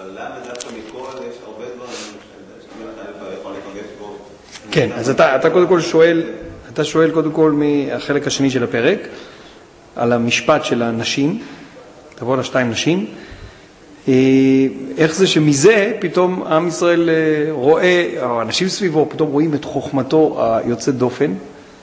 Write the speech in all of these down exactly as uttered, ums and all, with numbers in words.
אבל למה דווקא מכל יש הרבה דברים שהמלך יכול לפגש בו? כן, אז אתה, אתה קודם כל שואל, אתה שואל קודם כל מהחלק השני של הפרק, על המשפט של הנשים, תבוא לשתיים נשים, איך זה שמזה פתאום עם ישראל רואה, או אנשים סביבו פתאום רואים את חוכמתו היוצאת דופן,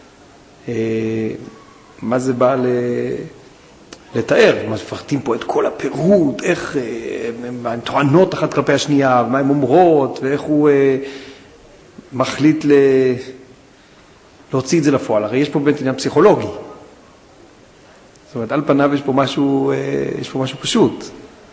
מה זה בא לתאר, מה מפרטים פה את כל הפירוט, איך הן טוענות אחת כלפי השנייה, מה הן אומרות, ואיך הוא מחליט ל... להוציא את זה לפועל. הרי יש פה באמת עניין פסיכולוגי. זאת אומרת, על פניו יש פה משהו, יש פה משהו פשוט.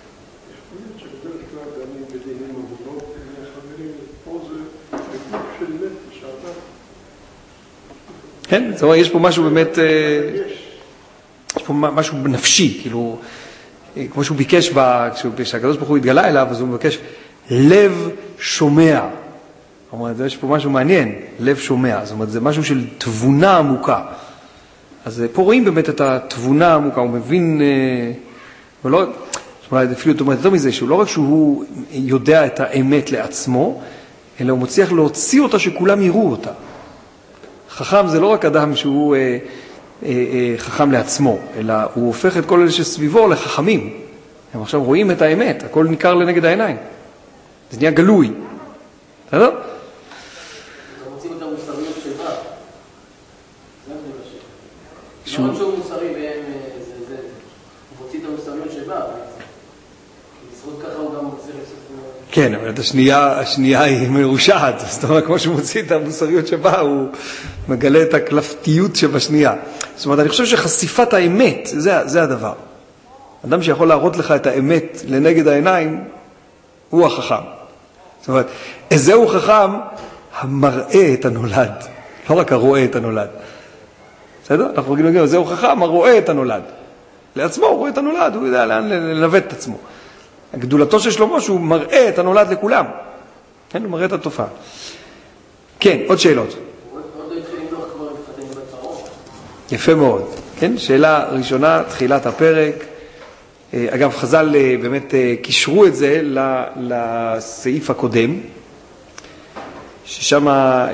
כן, זאת אומרת, יש פה משהו באמת, יש פה משהו נפשי, כאילו, כמו שהוא ביקש, כשהקדוש ברוך הוא התגלה אליו, אז הוא מבקש לב שומע. זאת אומרת, יש פה משהו מעניין, לב שומע. זאת אומרת, זה משהו של תבונה עמוקה. אז פה רואים באמת את התבונה העמוקה, הוא מבין, ולא, זאת אומרת, אפילו יותר יותר מזה, שהוא לא רק שהוא יודע את האמת לעצמו, אלא הוא מצליח להוציא אותה שכולם יראו אותה. חכם זה לא רק אדם שהוא אה, אה, אה, חכם לעצמו, אלא הוא הופך את כל אלה שסביבו לחכמים. הם עכשיו רואים את האמת, הכל ניכר לנגד העיניים. זה נהיה גלוי. אתה יודע? הם רוצים את המוסריות שבה. זה מה שבשביל. לא שהוא מוסרי והם זה זה. הם רוצים את המוסריות שבה. בזכות ככה הוא גם מוציא לסוף. כן, אבל את השנייה, השנייה היא מרושעת. זאת אומרת, כמו שהוא מוציא את המוסריות שבה, הוא מגלה את הקלפתיות שבשנייה. זאת אומרת, אני חושב שחשיפת האמת, זה, זה הדבר. אדם שיכול להראות לך את האמת לנגד העיניים, הוא החכם. זאת אומרת, איזהו חכם המראה את הנולד, לא רק הרואה את הנולד. בסדר? אנחנו רגילים להגיד, איזהו חכם הרואה את הנולד. לעצמו הוא רואה את הנולד, הוא יודע לאן לנווט את עצמו. הגדולתו של שלמה שהוא מראה את הנולד לכולם. כן, הוא מראה את התופעה. כן, עוד שאלות. עוד לא התחיל למלוך כבר להתחתן בבת פרעה. יפה מאוד. כן, שאלה ראשונה, תחילת הפרק. אגב, חז"ל באמת קישרו את זה לסעיף הקודם, ששם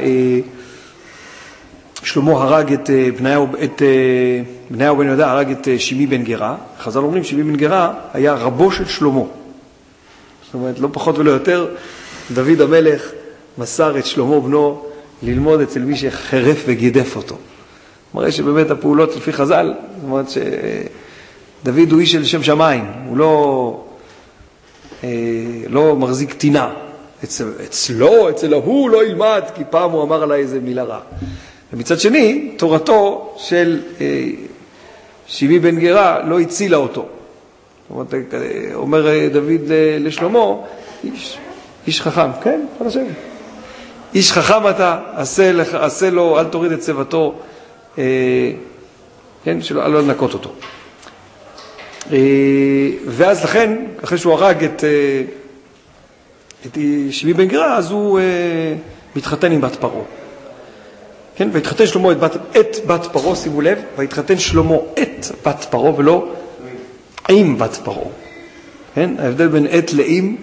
שלמה הרג את בניהו, את בניהו בן יהודה, הרג את שימי בן גרה. חז"ל אומרים שימי בן גרה היה רבו של שלמה. זאת אומרת, לא פחות ולא יותר, דוד המלך מסר את שלמה בנו ללמוד אצל מי שחרף וגידף אותו. מראה שבאמת הפעולות לפי חז"ל, זאת אומרת שדוד הוא איש של שם שמיים, הוא לא, אה, לא מחזיק תינה. אצל, אצלו, אצל ההוא לא ילמד, כי פעם הוא אמר עליי איזה מילה רע. ומצד שני, תורתו של אה, שימי בן גרה לא הצילה אותו. זאת אומרת, אומר דוד לשלמה, איש, איש חכם, כן, על השם. איש חכם אתה, עשה, לך, עשה לו, אל תוריד את צוותו, אה, כן, שלא, לא לנקות אותו. אה, ואז לכן, אחרי שהוא הרג את, אה, את שימי בן גרה, אז הוא אה, מתחתן עם בת פרעה. כן, והתחתן שלמה את בת, את בת פרעה, שימו לב, והתחתן שלמה את בת פרעה ולא עם בת פרעה. כן, ההבדל בין את לאם,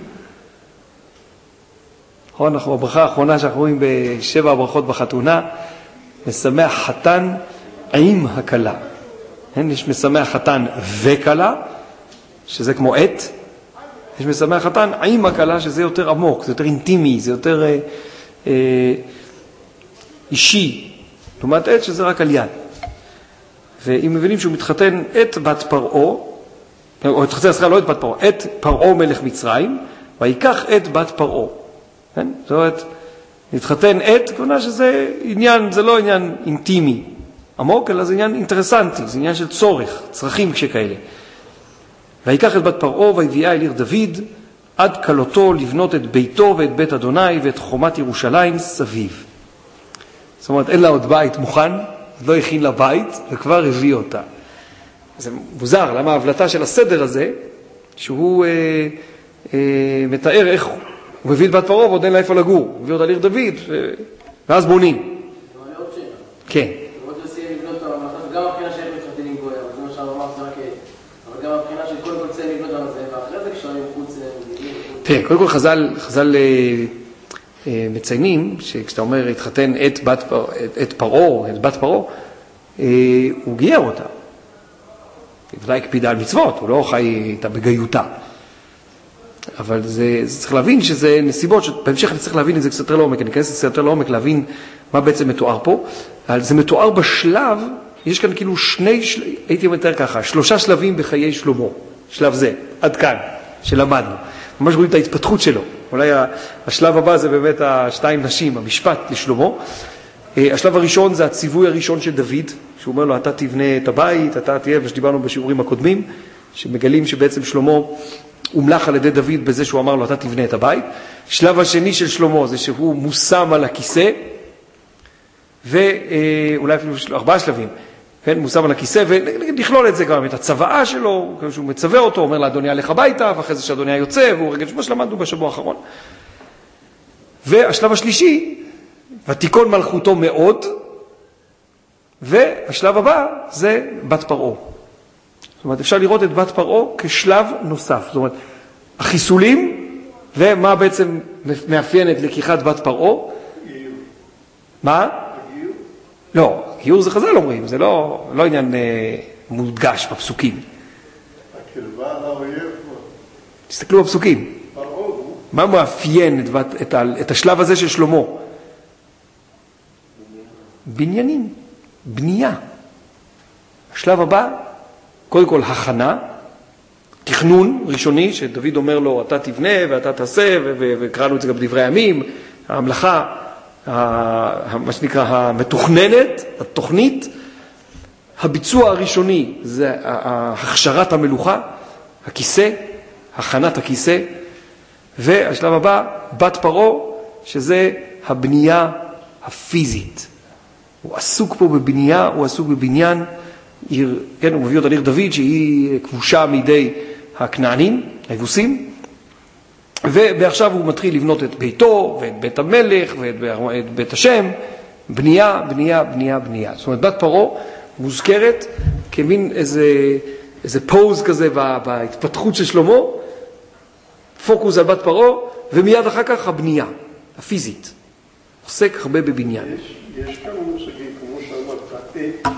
אנחנו בברכה האחרונה שאנחנו רואים בשבע הברכות בחתונה, משמח חתן עם הכלה. כן, יש משמח חתן וכלה, שזה כמו את, יש משמח חתן עם הכלה, שזה יותר עמוק, זה יותר אינטימי, זה יותר אה, אה, אישי, לעומת את שזה רק על יד. ואם מבינים שהוא מתחתן את בת פרעה, או התחתן עשרה לא את בת פרעה, את פרעה מלך מצרים, ויקח את בת פרעה. כן? זאת אומרת, להתחתן את, כמובן שזה עניין, זה לא עניין אינטימי עמוק, אלא זה עניין אינטרסנטי, זה עניין של צורך, צרכים כשכאלה. ויקח את בת פרעה ויביאה אל עיר דוד, עד כלותו לבנות את ביתו ואת בית אדוני ואת חומת ירושלים סביב. זאת אומרת, אין לה עוד בית מוכן, לא הכין לה בית, וכבר הביא אותה. זה מוזר, למה ההבלטה של הסדר הזה, שהוא אה, אה, מתאר איך הוא מביא את בת פרעה ועוד אין לה איפה לגור, הוא מביא אותה לעיר דוד, ו... ואז בונים. זה עוד שאלה. כן. עוד לסיים לבנות את המחת, גם הבחינה שאין מתחתנים גויה, זה מה שאמר זה רק, אבל גם הבחינה של כל כל ציים לבנות על זה, ואחרי זה כשאני מחוץ... כן, קודם כל חז"ל, חז"ל מציינים שכשאתה אומר התחתן את בת פרעה, את פרעה, את בת פרעה, הוא גייר אותה. ודאי הקפידה על מצוות, הוא לא חי איתה בגיותה. אבל זה, זה צריך להבין שזה נסיבות, שבהמשך אני צריך להבין את זה קצת יותר לעומק, אני אכנס קצת יותר לעומק להבין מה בעצם מתואר פה. אבל זה מתואר בשלב, יש כאן כאילו שני, של... הייתי אומר ככה, שלושה שלבים בחיי שלמה. שלב זה, עד כאן, שלמדנו. ממש רואים את ההתפתחות שלו. אולי השלב הבא זה באמת השתיים נשים, המשפט לשלמה. השלב הראשון זה הציווי הראשון של דוד, שהוא אומר לו, אתה תבנה את הבית, אתה תהיה, ושדיברנו בשיעורים הקודמים, שמגלים שבעצם שלמה הומלך על ידי דוד בזה שהוא אמר לו, אתה תבנה את הבית. שלב השני של שלמה זה שהוא מושם על הכיסא, ואולי אפילו ארבעה שלבים, כן, מושם על הכיסא, ונכלול את זה גם, את הצוואה שלו, שהוא מצווה אותו, אומר לאדוניה לך הביתה, ואחרי זה שאדוניה יוצא, והוא רגל שמה שלמדנו בשבוע האחרון. והשלב השלישי, ותיקון מלכותו מאוד, והשלב הבא זה בת פרעה. זאת אומרת, אפשר לראות את בת פרעה כשלב נוסף. זאת אומרת, החיסולים, ומה בעצם מאפיין את לקיחת בת פרעה? גיור. מה? גיור? לא, גיור זה חז"ל אומרים, זה לא, לא עניין אה, מודגש בפסוקים. הקרבה על האויב. תסתכלו בפסוקים. פרעה. מה מאפיין את, את, את השלב הזה של שלמה? בניינים, בנייה. השלב הבא, קודם כל הכנה, תכנון ראשוני, שדוד אומר לו, אתה תבנה ואתה תעשה, וקראנו את זה גם בדברי הימים, המלאכה, מה שנקרא, המתוכננת, התוכנית, הביצוע הראשוני זה הכשרת המלוכה, הכיסא, הכנת הכיסא, והשלב הבא, בת פרעה, שזה הבנייה הפיזית. הוא עסוק פה בבנייה, הוא עסוק בבניין, עיר, כן, הוא מביא אותה לעיר דוד, שהיא כבושה מידי הכנענים, היבוסים, ועכשיו הוא מתחיל לבנות את ביתו, ואת בית המלך, ואת בית השם, בנייה, בנייה, בנייה, בנייה. זאת אומרת, בת פרעה מוזכרת כמין איזה, איזה פוז כזה בהתפתחות של שלמה, פוקוס על בת פרעה, ומיד אחר כך הבנייה, הפיזית. עוסק הרבה בבניין. יש, יש כמה מושגים, כמו שאמרת, עת,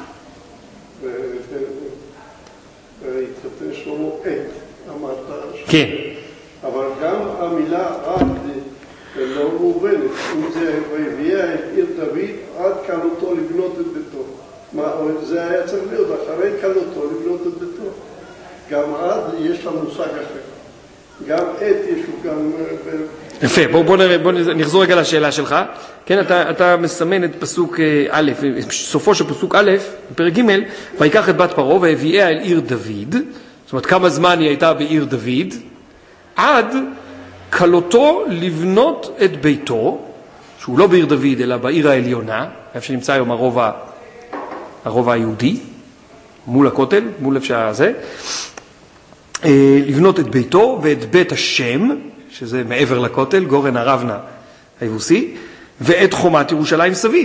והתחתן שלמה עת, אמרת. כן. אבל גם המילה עד לא מובנת. אם זה והביאה את עיר דוד, עד קלותו לבנות את ביתו. מה, זה היה צריך להיות, אחרי קלותו לבנות את ביתו. גם עד יש לה מושג אחר. גם עת יש לו גם... יפה, בוא, בוא, נראה, בוא נחזור רגע לשאלה שלך. כן, אתה, אתה מסמן את פסוק א', סופו של פסוק א', בפרק ג', ויקח את בת פרעה והביאה אל עיר דוד, זאת אומרת, כמה זמן היא הייתה בעיר דוד, עד קלותו לבנות את ביתו, שהוא לא בעיר דוד, אלא בעיר העליונה, איפה שנמצא היום הרובע, הרובע היהודי, מול הכותל, מול איפה שזה, לבנות את ביתו ואת בית השם, שזה מעבר לכותל, גורן הרבנה היבוסי, ואת חומת ירושלים סביב.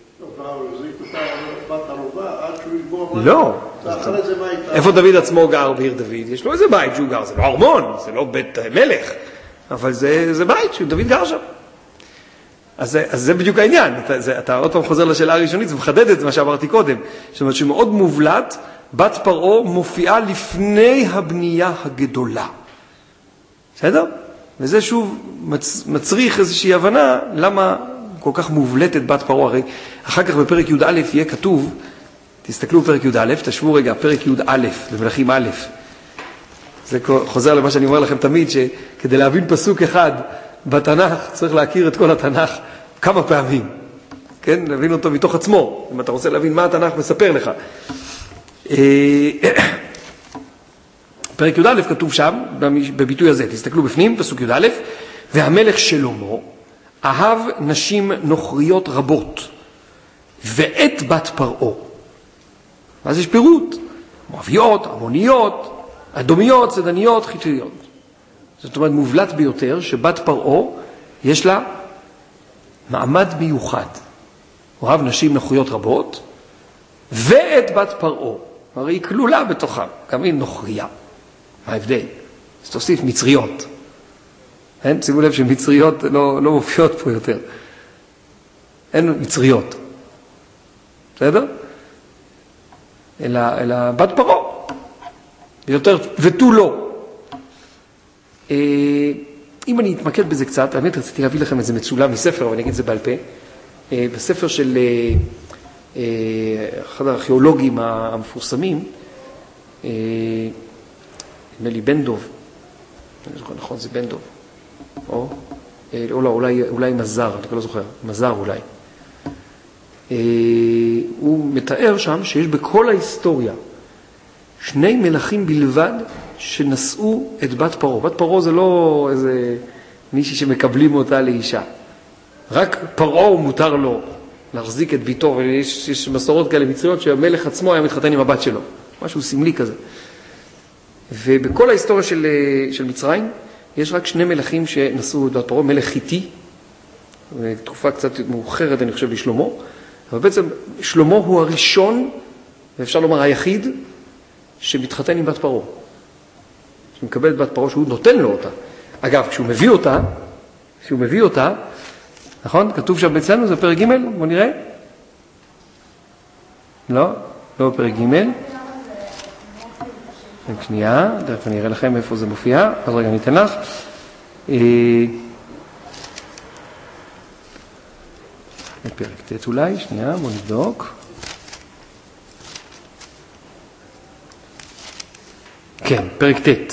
לא. איפה דוד עצמו גר בעיר דוד? יש לו איזה בית שהוא גר, זה לא ארמון, זה לא בית מלך, אבל זה, זה בית שדוד גר שם. אז, אז זה בדיוק העניין. אתה, זה, אתה עוד פעם חוזר לשאלה הראשונית, זה מחדד את מה שאמרתי קודם. זאת אומרת שמאוד מובלט, בת פרעה מופיעה לפני הבנייה הגדולה. בסדר? וזה שוב מצ, מצריך איזושהי הבנה למה כל כך מובלטת בת פרעה. הרי אחר כך בפרק י"א יהיה כתוב, תסתכלו בפרק י"א, תשבו רגע, פרק י"א, במלכים א', זה חוזר למה שאני אומר לכם תמיד, שכדי להבין פסוק אחד בתנ"ך, צריך להכיר את כל התנ"ך כמה פעמים. כן? להבין אותו מתוך עצמו, אם אתה רוצה להבין מה התנ"ך מספר לך. פרק י"א כתוב שם, בביטוי הזה, תסתכלו בפנים, פסוק י"א, והמלך שלמה אהב נשים נוכריות רבות, ואת בת פרעה. אז יש פירוט, מואביות, עמוניות, אדומיות, צדניות, חיתיות. זאת אומרת, מובלט ביותר שבת פרעה יש לה מעמד מיוחד. הוא אהב נשים נוכריות רבות, ואת בת פרעה. הרי היא כלולה בתוכה, גם היא נוכריה. מה ההבדל? אז תוסיף מצריות. אין? שימו לב שמצריות לא, לא מופיעות פה יותר. אין מצריות. בסדר? אלא, אלא בת פרעה. יותר, ותו לא. אם אני אתמקד בזה קצת, האמת רציתי להביא לכם איזה מצולם מספר, אבל אני אגיד את זה בעל פה. בספר של אחד הארכיאולוגים המפורסמים, נדמה לי בן דוב, אני זוכר, נכון, זה בן דוב. או, או לא, אולי, אולי מזר, אני לא זוכר, מזר אולי. הוא מתאר שם שיש בכל ההיסטוריה שני מלכים בלבד שנשאו את בת פרעה. בת פרעה זה לא איזה מישהי שמקבלים אותה לאישה. רק פרעה מותר לו להחזיק את ביתו, ויש יש מסורות כאלה מצריות שהמלך עצמו היה מתחתן עם הבת שלו. משהו סמלי כזה. ובכל ההיסטוריה של, של מצרים יש רק שני מלכים שנשאו את בת פרעה, מלך חיתי, תקופה קצת מאוחרת אני חושב לשלמה, אבל בעצם שלמה הוא הראשון, ואפשר לומר היחיד, שמתחתן עם בת פרעה. שמקבל את בת פרעה שהוא נותן לו אותה. אגב, כשהוא מביא אותה, כשהוא מביא אותה, נכון? כתוב שם אצלנו, זה פרק ג', בוא נראה. לא, לא פרק ג'. רק שנייה, דרך אני אראה לכם איפה זה מופיע, אז רגע אני אתן לך. פרק ט' אולי, שנייה, בוא נבדוק. כן, פרק ט'.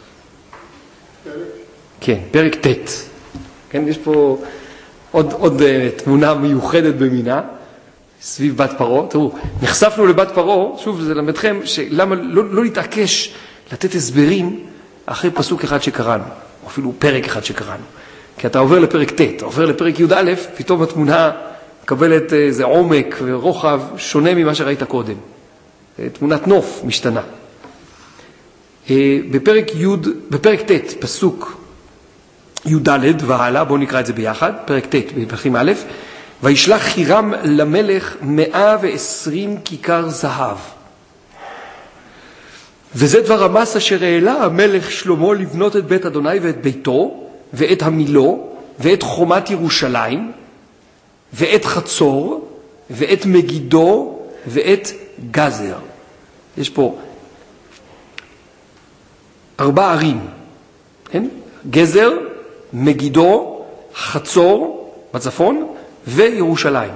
כן, פרק ט'. כן, יש פה עוד, עוד uh, תמונה מיוחדת במינה, סביב בת פרעה. תראו, נחשפנו לבת פרעה, שוב זה למדכם, שלמה לא, לא להתעקש לתת הסברים אחרי פסוק אחד שקראנו, או אפילו פרק אחד שקראנו. כי אתה עובר לפרק ט', אתה עובר לפרק י' א', פתאום התמונה מקבלת איזה עומק ורוחב שונה ממה שראית קודם. תמונת נוף משתנה. בפרק י', בפרק ט', פסוק י' ד' והלאה, בואו נקרא את זה ביחד, פרק ט' בפרקים א', וישלח חירם למלך מאה ועשרים כיכר זהב. וזה דבר המס אשר העלה המלך שלמה לבנות את בית אדוני ואת ביתו, ואת המילו, ואת חומת ירושלים, ואת חצור, ואת מגידו, ואת גזר. יש פה ארבע ערים, כן? גזר, מגידו, חצור בצפון, וירושלים.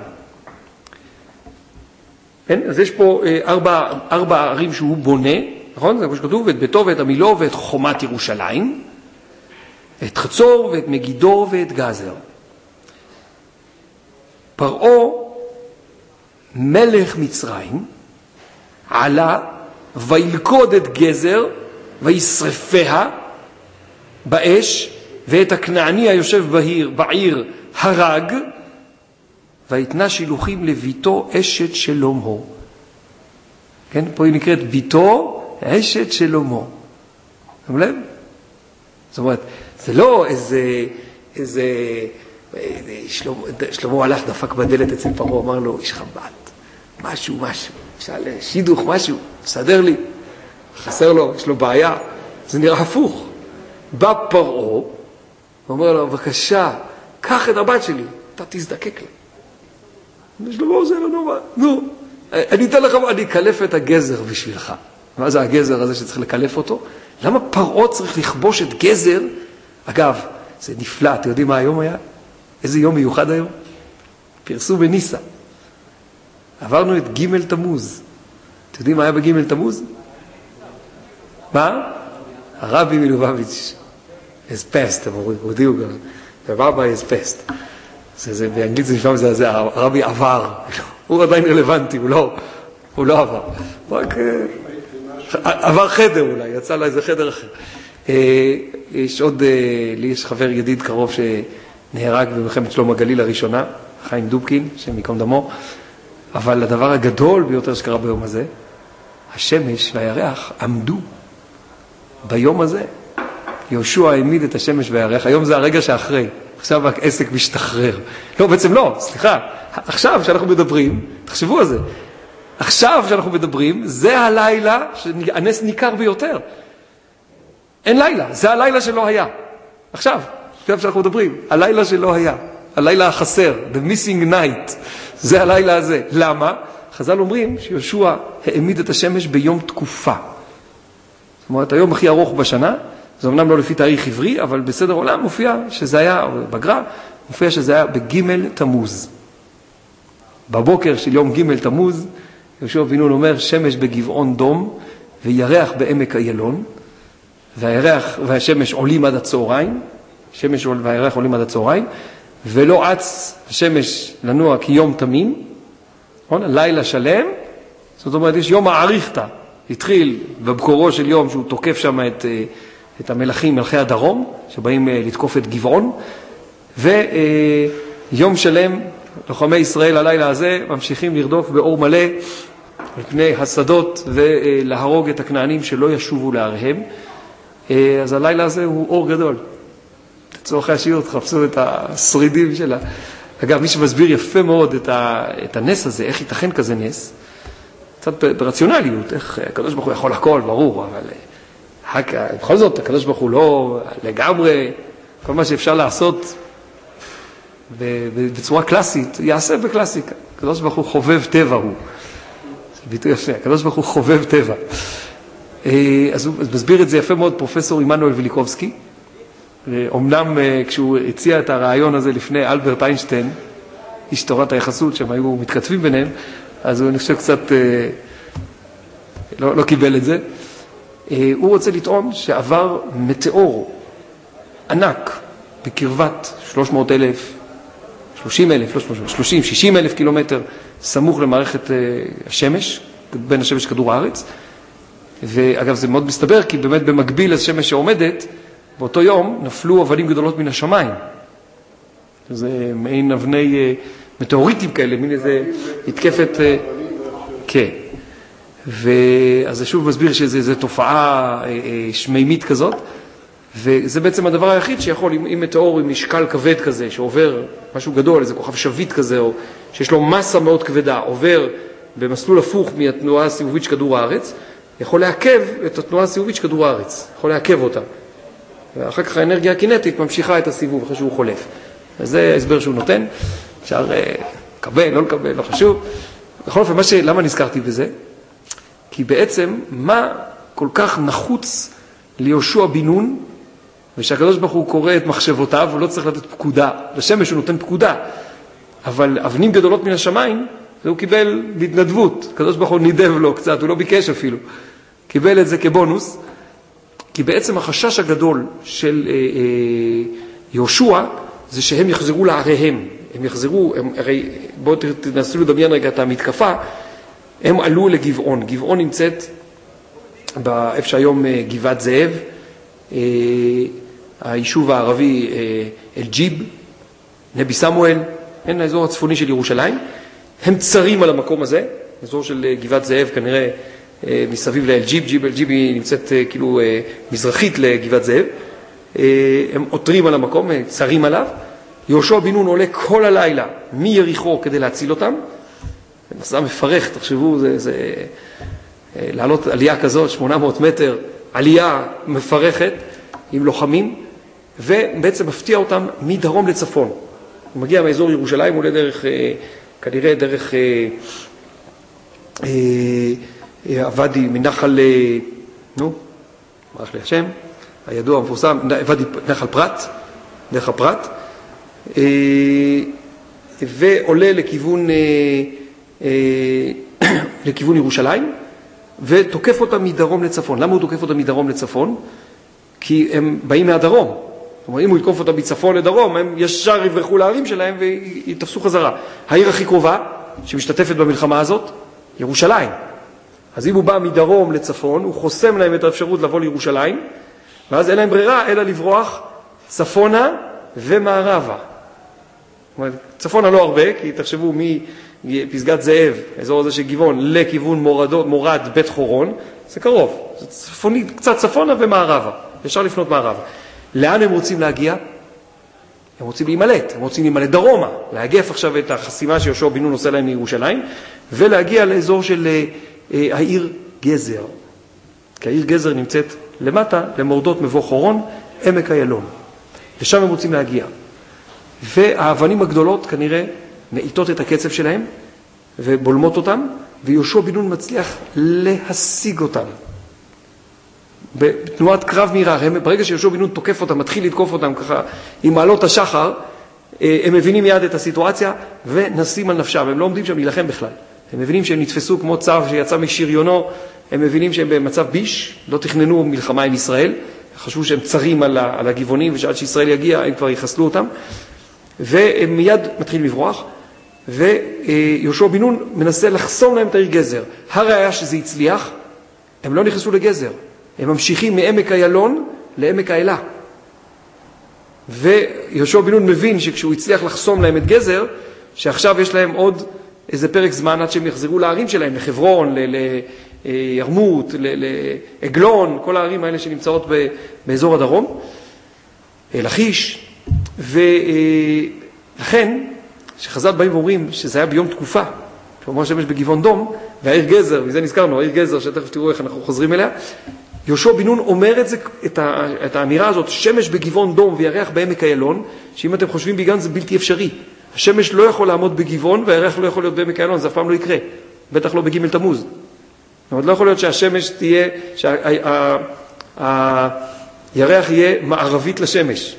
כן? אז יש פה ארבע, ארבע ערים שהוא בונה, נכון? זה כמו שכתוב, ואת ביתו ואת המילו ואת חומת ירושלים, את חצור ואת מגידו ואת גזר. פרעה, מלך מצרים, עלה וילכוד את גזר וישרפיה באש, ואת הכנעני היושב בעיר, בעיר הרג, ויתנה שילוחים לביתו אשת שלמה. כן, פה היא נקראת ביתו אשת שלמה. שמו לב? זאת אומרת, זה לא איזה, איזה, שלמה, שלמה הלך דפק בדלת אצל פרעה, אמר לו, יש לך בת, משהו, משהו, שאל, שידוך, משהו, סדר לי, חסר לו, יש לו בעיה, זה נראה הפוך. בא פרעה, ואומר לו, בבקשה, קח את הבת שלי, אתה תזדקק לה. שלמה עושה לנו מה? נו, אני אתן לך, אני אקלף את הגזר בשבילך. מה זה הגזר הזה שצריך לקלף אותו? למה פרעה צריך לכבוש את גזר? אגב, זה נפלא, אתם יודעים מה היום היה? איזה יום מיוחד היום? פרסום בניסה. עברנו את ג' תמוז. אתם יודעים מה היה בג' תמוז? מה? הרבי מלובביץ' is past, הם הודיעו גם. The rabbi is past. זה, זה, באנגלית זה נשמע זה, זה, הרבי עבר. הוא עדיין רלוונטי, הוא לא, הוא לא עבר. רק עבר חדר אולי, יצא לה איזה חדר אחר. יש עוד, לי יש חבר ידיד קרוב שנהרג במלחמת שלום הגליל הראשונה, חיים דובקין, שם יקום דמו. אבל הדבר הגדול ביותר שקרה ביום הזה, השמש והירח עמדו ביום הזה. יהושע העמיד את השמש והירח, היום זה הרגע שאחרי, עכשיו העסק משתחרר. לא, בעצם לא, סליחה, עכשיו שאנחנו מדברים, תחשבו על זה, עכשיו שאנחנו מדברים, זה הלילה שהנס ניכר ביותר. אין לילה, זה הלילה שלא היה. עכשיו, עכשיו שאנחנו מדברים, הלילה שלא היה, הלילה החסר, the missing night, זה הלילה הזה. למה? חז"ל אומרים שיהושע העמיד את השמש ביום תקופה. זאת אומרת, היום הכי ארוך בשנה, זה אמנם לא לפי תאריך עברי, אבל בסדר עולם מופיע שזה היה, בגר"א, מופיע שזה היה בג' תמוז. בבוקר של יום ג' תמוז, יהושע בן נון אומר, שמש בגבעון דום, וירח בעמק איילון, והירח והשמש עולים עד הצהריים, שמש והירח עולים עד הצהריים, ולא אץ השמש לנוע כיום תמים, לילה שלם, זאת אומרת, יש יום העריכתא, התחיל בבקורו של יום שהוא תוקף שם את, את המלכים, מלכי הדרום, שבאים לתקוף את גבעון, ויום שלם, לוחמי ישראל הלילה הזה, ממשיכים לרדוף באור מלא, על פני השדות, ולהרוג את הכנענים שלא ישובו לעריהם. אז הלילה הזה הוא אור גדול. לצורך השיעור, תחפשו את השרידים שלה. אגב, מי שמסביר יפה מאוד את, ה, את הנס הזה, איך ייתכן כזה נס, קצת ברציונליות, איך הקדוש ברוך הוא יכול הכל, ברור, אבל בכל זאת, הקדוש ברוך הוא לא לגמרי, כל מה שאפשר לעשות בצורה קלאסית, יעשה בקלאסיקה. הקדוש ברוך הוא חובב טבע הוא. זה ביטוי יפה, הקדוש ברוך הוא חובב טבע. אז הוא מסביר את זה יפה מאוד פרופסור עמנואל ויליקובסקי, אומנם כשהוא הציע את הרעיון הזה לפני אלברט איינשטיין, איש תורת היחסות, שהם היו מתכתבים ביניהם, אז הוא אני חושב קצת לא, לא קיבל את זה. הוא רוצה לטעון שעבר מטאור ענק בקרבת שלוש מאות אלף, שלושים אלף, שלושים, שישים אלף קילומטר סמוך למערכת השמש, בין השמש לכדור הארץ. ואגב זה מאוד מסתבר כי באמת במקביל לשמש שעומדת, באותו יום נפלו אבנים גדולות מן השמיים. זה מעין אבני מטאוריטים כאלה, מין איזה התקפת... כן. ואז זה שוב מסביר שזה תופעה שמימית כזאת, וזה בעצם הדבר היחיד שיכול, אם מטאור עם משקל כבד כזה, שעובר משהו גדול, איזה כוכב שביט כזה, או שיש לו מסה מאוד כבדה, עובר במסלול הפוך מהתנועה הסיבובית של כדור הארץ, יכול לעכב את התנועה הסיבובית של כדור הארץ, יכול לעכב אותה. ואחר כך האנרגיה הקינטית ממשיכה את הסיבוב אחרי שהוא חולף. וזה ההסבר שהוא נותן. אפשר לקבל, לא לקבל, לא חשוב. בכל אופן, ש... למה נזכרתי בזה? כי בעצם מה כל כך נחוץ ליהושע בן נון, ושהקדוש ברוך הוא קורא את מחשבותיו, הוא לא צריך לתת פקודה. לשמש הוא נותן פקודה. אבל אבנים גדולות מן השמיים, זה הוא קיבל בהתנדבות. הקדוש ברוך הוא נידב לו קצת, הוא לא ביקש אפילו. קיבל את זה כבונוס. כי בעצם החשש הגדול של אה, אה, יהושע זה שהם יחזרו לעריהם. הם יחזרו, הם, הרי בואו תנסו לדמיין רגע את המתקפה, הם עלו לגבעון. גבעון נמצאת באיפה שהיום אה, גבעת זאב, אה, היישוב הערבי אה, אל-ג'יב, נבי סמואל, אין האזור הצפוני של ירושלים. הם צרים על המקום הזה, אזור של אה, גבעת זאב כנראה, מסביב לאל-ג'יב, ג'יב אל-ג'יב היא נמצאת כאילו מזרחית לגבעת זאב, הם עותרים על המקום, צרים עליו, יהושע בן נון עולה כל הלילה מיריחו כדי להציל אותם, זה מסע מפרך, תחשבו, זה, זה לעלות עלייה כזאת, שמונה מאות מטר, עלייה מפרכת עם לוחמים, ובעצם מפתיע אותם מדרום לצפון. הוא מגיע מאזור ירושלים, הוא עולה דרך, כנראה דרך... עבדי מנחל, נו, ברח לי השם, הידוע המפורסם, עבדי נחל פרת, דרך הפרת, ועולה לכיוון, לכיוון ירושלים, ותוקף אותה מדרום לצפון. למה הוא תוקף אותה מדרום לצפון? כי הם באים מהדרום. זאת אומרת, אם הוא יתקוף אותה מצפון לדרום, הם ישר יברחו לערים שלהם ויתפסו חזרה. העיר הכי קרובה, שמשתתפת במלחמה הזאת, ירושלים. אז אם הוא בא מדרום לצפון, הוא חוסם להם את האפשרות לבוא לירושלים, ואז אין להם ברירה אלא לברוח צפונה ומערבה. זאת אומרת, צפונה לא הרבה, כי תחשבו מפסגת זאב, אזור הזה של גבעון, לכיוון מורדות, מורד בית חורון, זה קרוב. זה צפוני, קצת צפונה ומערבה. אפשר לפנות מערבה. לאן הם רוצים להגיע? הם רוצים להימלט, הם רוצים להימלט דרומה, להגף עכשיו את החסימה שיהושע בן נון עושה להם מירושלים, ולהגיע לאזור של אה, העיר גזר. כי העיר גזר נמצאת למטה, למורדות מבוא חורון, עמק איילון. ושם הם רוצים להגיע. והאבנים הגדולות כנראה מאיטות את הקצב שלהם ובולמות אותם, ויהושע בן נון מצליח להשיג אותם. בתנועת קרב מהירה, ברגע שיהושע בן נון תוקף אותם, מתחיל לתקוף אותם ככה עם מעלות השחר, הם מבינים מיד את הסיטואציה ונסים על נפשם, הם לא עומדים שם להילחם בכלל. הם מבינים שהם נתפסו כמו צו שיצא משריונו, הם מבינים שהם במצב ביש, לא תכננו מלחמה עם ישראל, חשבו שהם צרים על הגבעונים ושעד שישראל יגיע הם כבר יחסלו אותם, והם מיד מתחילים לברוח, ויהושע בן נון מנסה לחסום להם את העיר גזר. הראיה שזה הצליח, הם לא נכנסו לגזר, הם ממשיכים מעמק איילון לעמק האלה. ויהושע בן נון מבין שכשהוא הצליח לחסום להם את גזר, שעכשיו יש להם עוד איזה פרק זמן עד שהם יחזרו לערים שלהם, לחברון, לירמות, לעגלון, כל הערים האלה שנמצאות באזור הדרום, לכיש. ולכן, שחז"ל באים ואומרים שזה היה ביום תקופה, שאומר שמש בגבעון דום, והעיר גזר, מזה נזכרנו, העיר גזר, שתכף תראו איך אנחנו חוזרים אליה, יהושע בן נון אומר את, זה, את, ה, את האמירה הזאת, שמש בגבעון דום וירח בעמק איילון, שאם אתם חושבים בגן זה בלתי אפשרי. השמש לא יכול לעמוד בגבעון והירח לא יכול להיות בעמק איילון, זה אף פעם לא יקרה. בטח לא בג' תמוז. זאת אומרת, לא יכול להיות שהשמש תהיה, שהירח יהיה מערבית לשמש.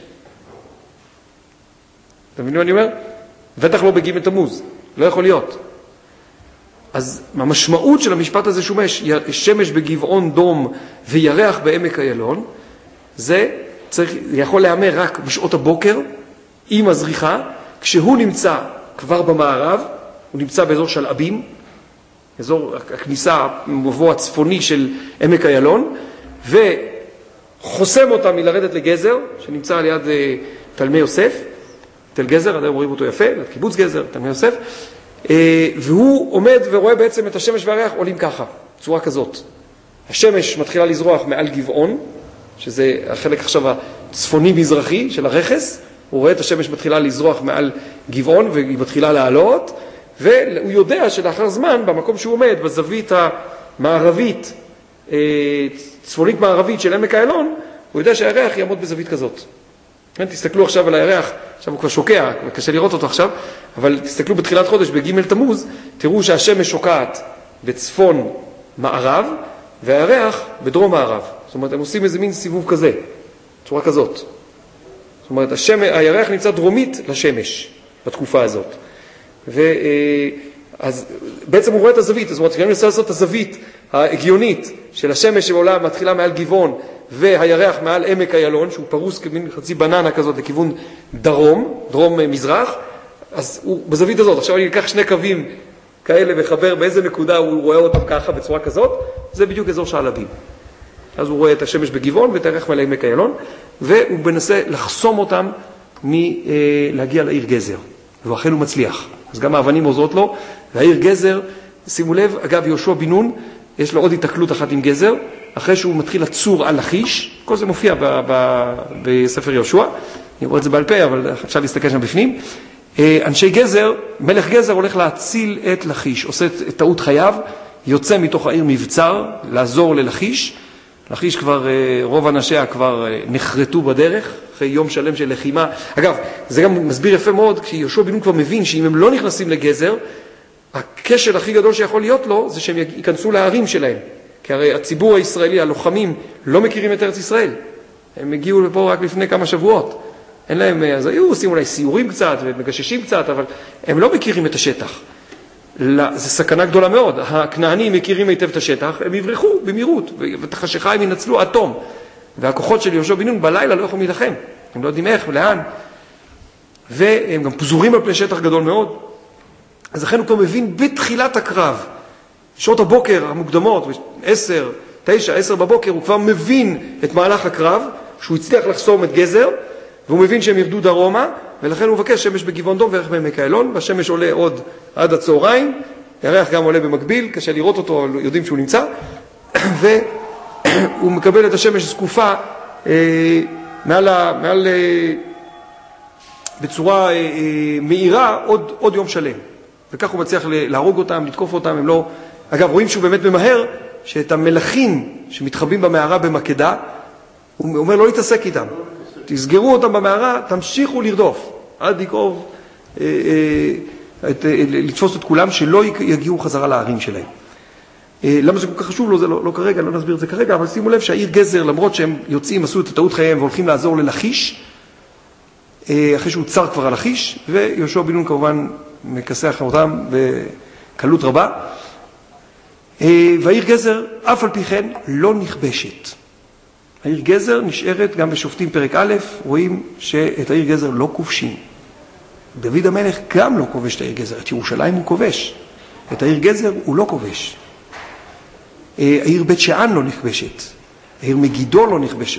אתה מבין מה אני אומר? בטח לא בג' תמוז. לא יכול להיות. אז המשמעות של המשפט הזה שומש, שמש בגבעון דום וירח בעמק איילון, זה צריך, יכול להיאמר רק בשעות הבוקר, עם הזריחה, כשהוא נמצא כבר במערב, הוא נמצא באזור של אבים, אזור הכניסה, מבוא הצפוני של עמק איילון, וחוסם אותה מלרדת לגזר, שנמצא על יד תלמי יוסף, תל גזר, עדיין רואים אותו יפה, קיבוץ גזר, תלמי יוסף, והוא עומד ורואה בעצם את השמש והריח עולים ככה, צורה כזאת. השמש מתחילה לזרוח מעל גבעון, שזה החלק עכשיו הצפוני-מזרחי של הרכס, הוא רואה את השמש מתחילה לזרוח מעל גבעון והיא מתחילה לעלות, והוא יודע שלאחר זמן, במקום שהוא עומד, בזווית המערבית, צפונית מערבית של עמק איילון, הוא יודע שהירח יעמוד בזווית כזאת. תסתכלו עכשיו על הירח, עכשיו הוא כבר שוקע, קשה לראות אותו עכשיו, אבל תסתכלו בתחילת חודש, בג' תמוז, תראו שהשמש שוקעת בצפון מערב, והירח בדרום מערב. זאת אומרת, הם עושים איזה מין סיבוב כזה, צורה כזאת. זאת אומרת, השמש, הירח נמצא דרומית לשמש בתקופה הזאת. ואז בעצם הוא רואה את הזווית, זאת אומרת, כשאני מנסה לעשות את הזווית ההגיונית של השמש שעולה, מתחילה מעל גבעון, והירח מעל עמק איילון, שהוא פרוס כמין חצי בננה כזאת לכיוון דרום, דרום מזרח, אז הוא בזווית הזאת. עכשיו אני אקח שני קווים כאלה וחבר באיזה נקודה הוא רואה אותם ככה, בצורה כזאת, זה בדיוק אזור שעלבים. אז הוא רואה את השמש בגבעון ואת הירח מעל עמק איילון, והוא מנסה לחסום אותם מלהגיע לעיר גזר. ואכן הוא מצליח. אז גם האבנים עוזרות לו, והעיר גזר, שימו לב, אגב, יהושע בן נון, יש לו עוד התקלות אחת עם גזר, אחרי שהוא מתחיל לצור על לכיש, כל זה מופיע ב- ב- בספר יהושע, אני רואה את זה בעל פה, אבל אפשר להסתכל שם בפנים. אנשי גזר, מלך גזר הולך להציל את לכיש, עושה את טעות חייו, יוצא מתוך העיר מבצר, לעזור ללכיש, לכיש כבר, רוב אנשיה כבר נחרטו בדרך, אחרי יום שלם של לחימה. אגב, זה גם מסביר יפה מאוד, כשיהושע בן נון כבר מבין שאם הם לא נכנסים לגזר, הכשל הכי גדול שיכול להיות לו, זה שהם ייכנסו לערים שלהם. כי הרי הציבור הישראלי, הלוחמים, לא מכירים את ארץ ישראל. הם הגיעו לפה רק לפני כמה שבועות. אין להם, אז היו עושים אולי סיורים קצת ומגששים קצת, אבל הם לא מכירים את השטח. זה סכנה גדולה מאוד. הכנענים מכירים היטב את השטח, הם יברחו במהירות, ואת החשיכה הם ינצלו אטום. והכוחות של יהושע בן נון בלילה לא יכולים להילחם. הם לא יודעים איך ולאן. והם גם פזורים על פני שטח גדול מאוד. אז לכן הוא כבר מבין בתחילת הקרב, שעות הבוקר המוקדמות, עשר, תשע, עשר בבוקר, הוא כבר מבין את מהלך הקרב, שהוא הצליח לחסום את גזר, והוא מבין שהם ירדו דרומה, ולכן הוא מבקש שמש בגבעון דום וירח בעמק איילון, והשמש עולה עוד עד הצהריים, הירח גם עולה במקביל, קשה לראות אותו, יודעים שהוא נמצא, והוא מקבל את השמש זקופה אה, מעל, מעל אה, בצורה אה, מהירה עוד, עוד יום שלם. וכך הוא מצליח להרוג אותם, לתקוף אותם, הם לא... אגב, רואים שהוא באמת ממהר, שאת המלכים שמתחבאים במערה במקדה, הוא אומר לא להתעסק איתם. תסגרו אותם במערה, תמשיכו לרדוף, עד לקרוב, אה, אה, את, אה, לתפוס את כולם, שלא יגיעו חזרה לערים שלהם. אה, למה זה כל כך חשוב לו? זה לא, לא כרגע, לא נסביר את זה כרגע, אבל שימו לב שהעיר גזר, למרות שהם יוצאים, עשו את הטעות חייהם והולכים לעזור ללחיש, אה, אחרי שהוא צר כבר על לחיש, ויהושע בן נון כמובן מכסח אותם בקלות רבה, אה, והעיר גזר, אף על פי כן, לא נכבשת. העיר גזר נשארת, גם בשופטים פרק א', רואים שאת העיר גזר לא כובשים. דוד המלך גם לא כובש את העיר גזר, את ירושלים הוא כובש. את העיר גזר הוא לא כובש. העיר בית שאן לא נכבשת. העיר מגידו לא נכבשת.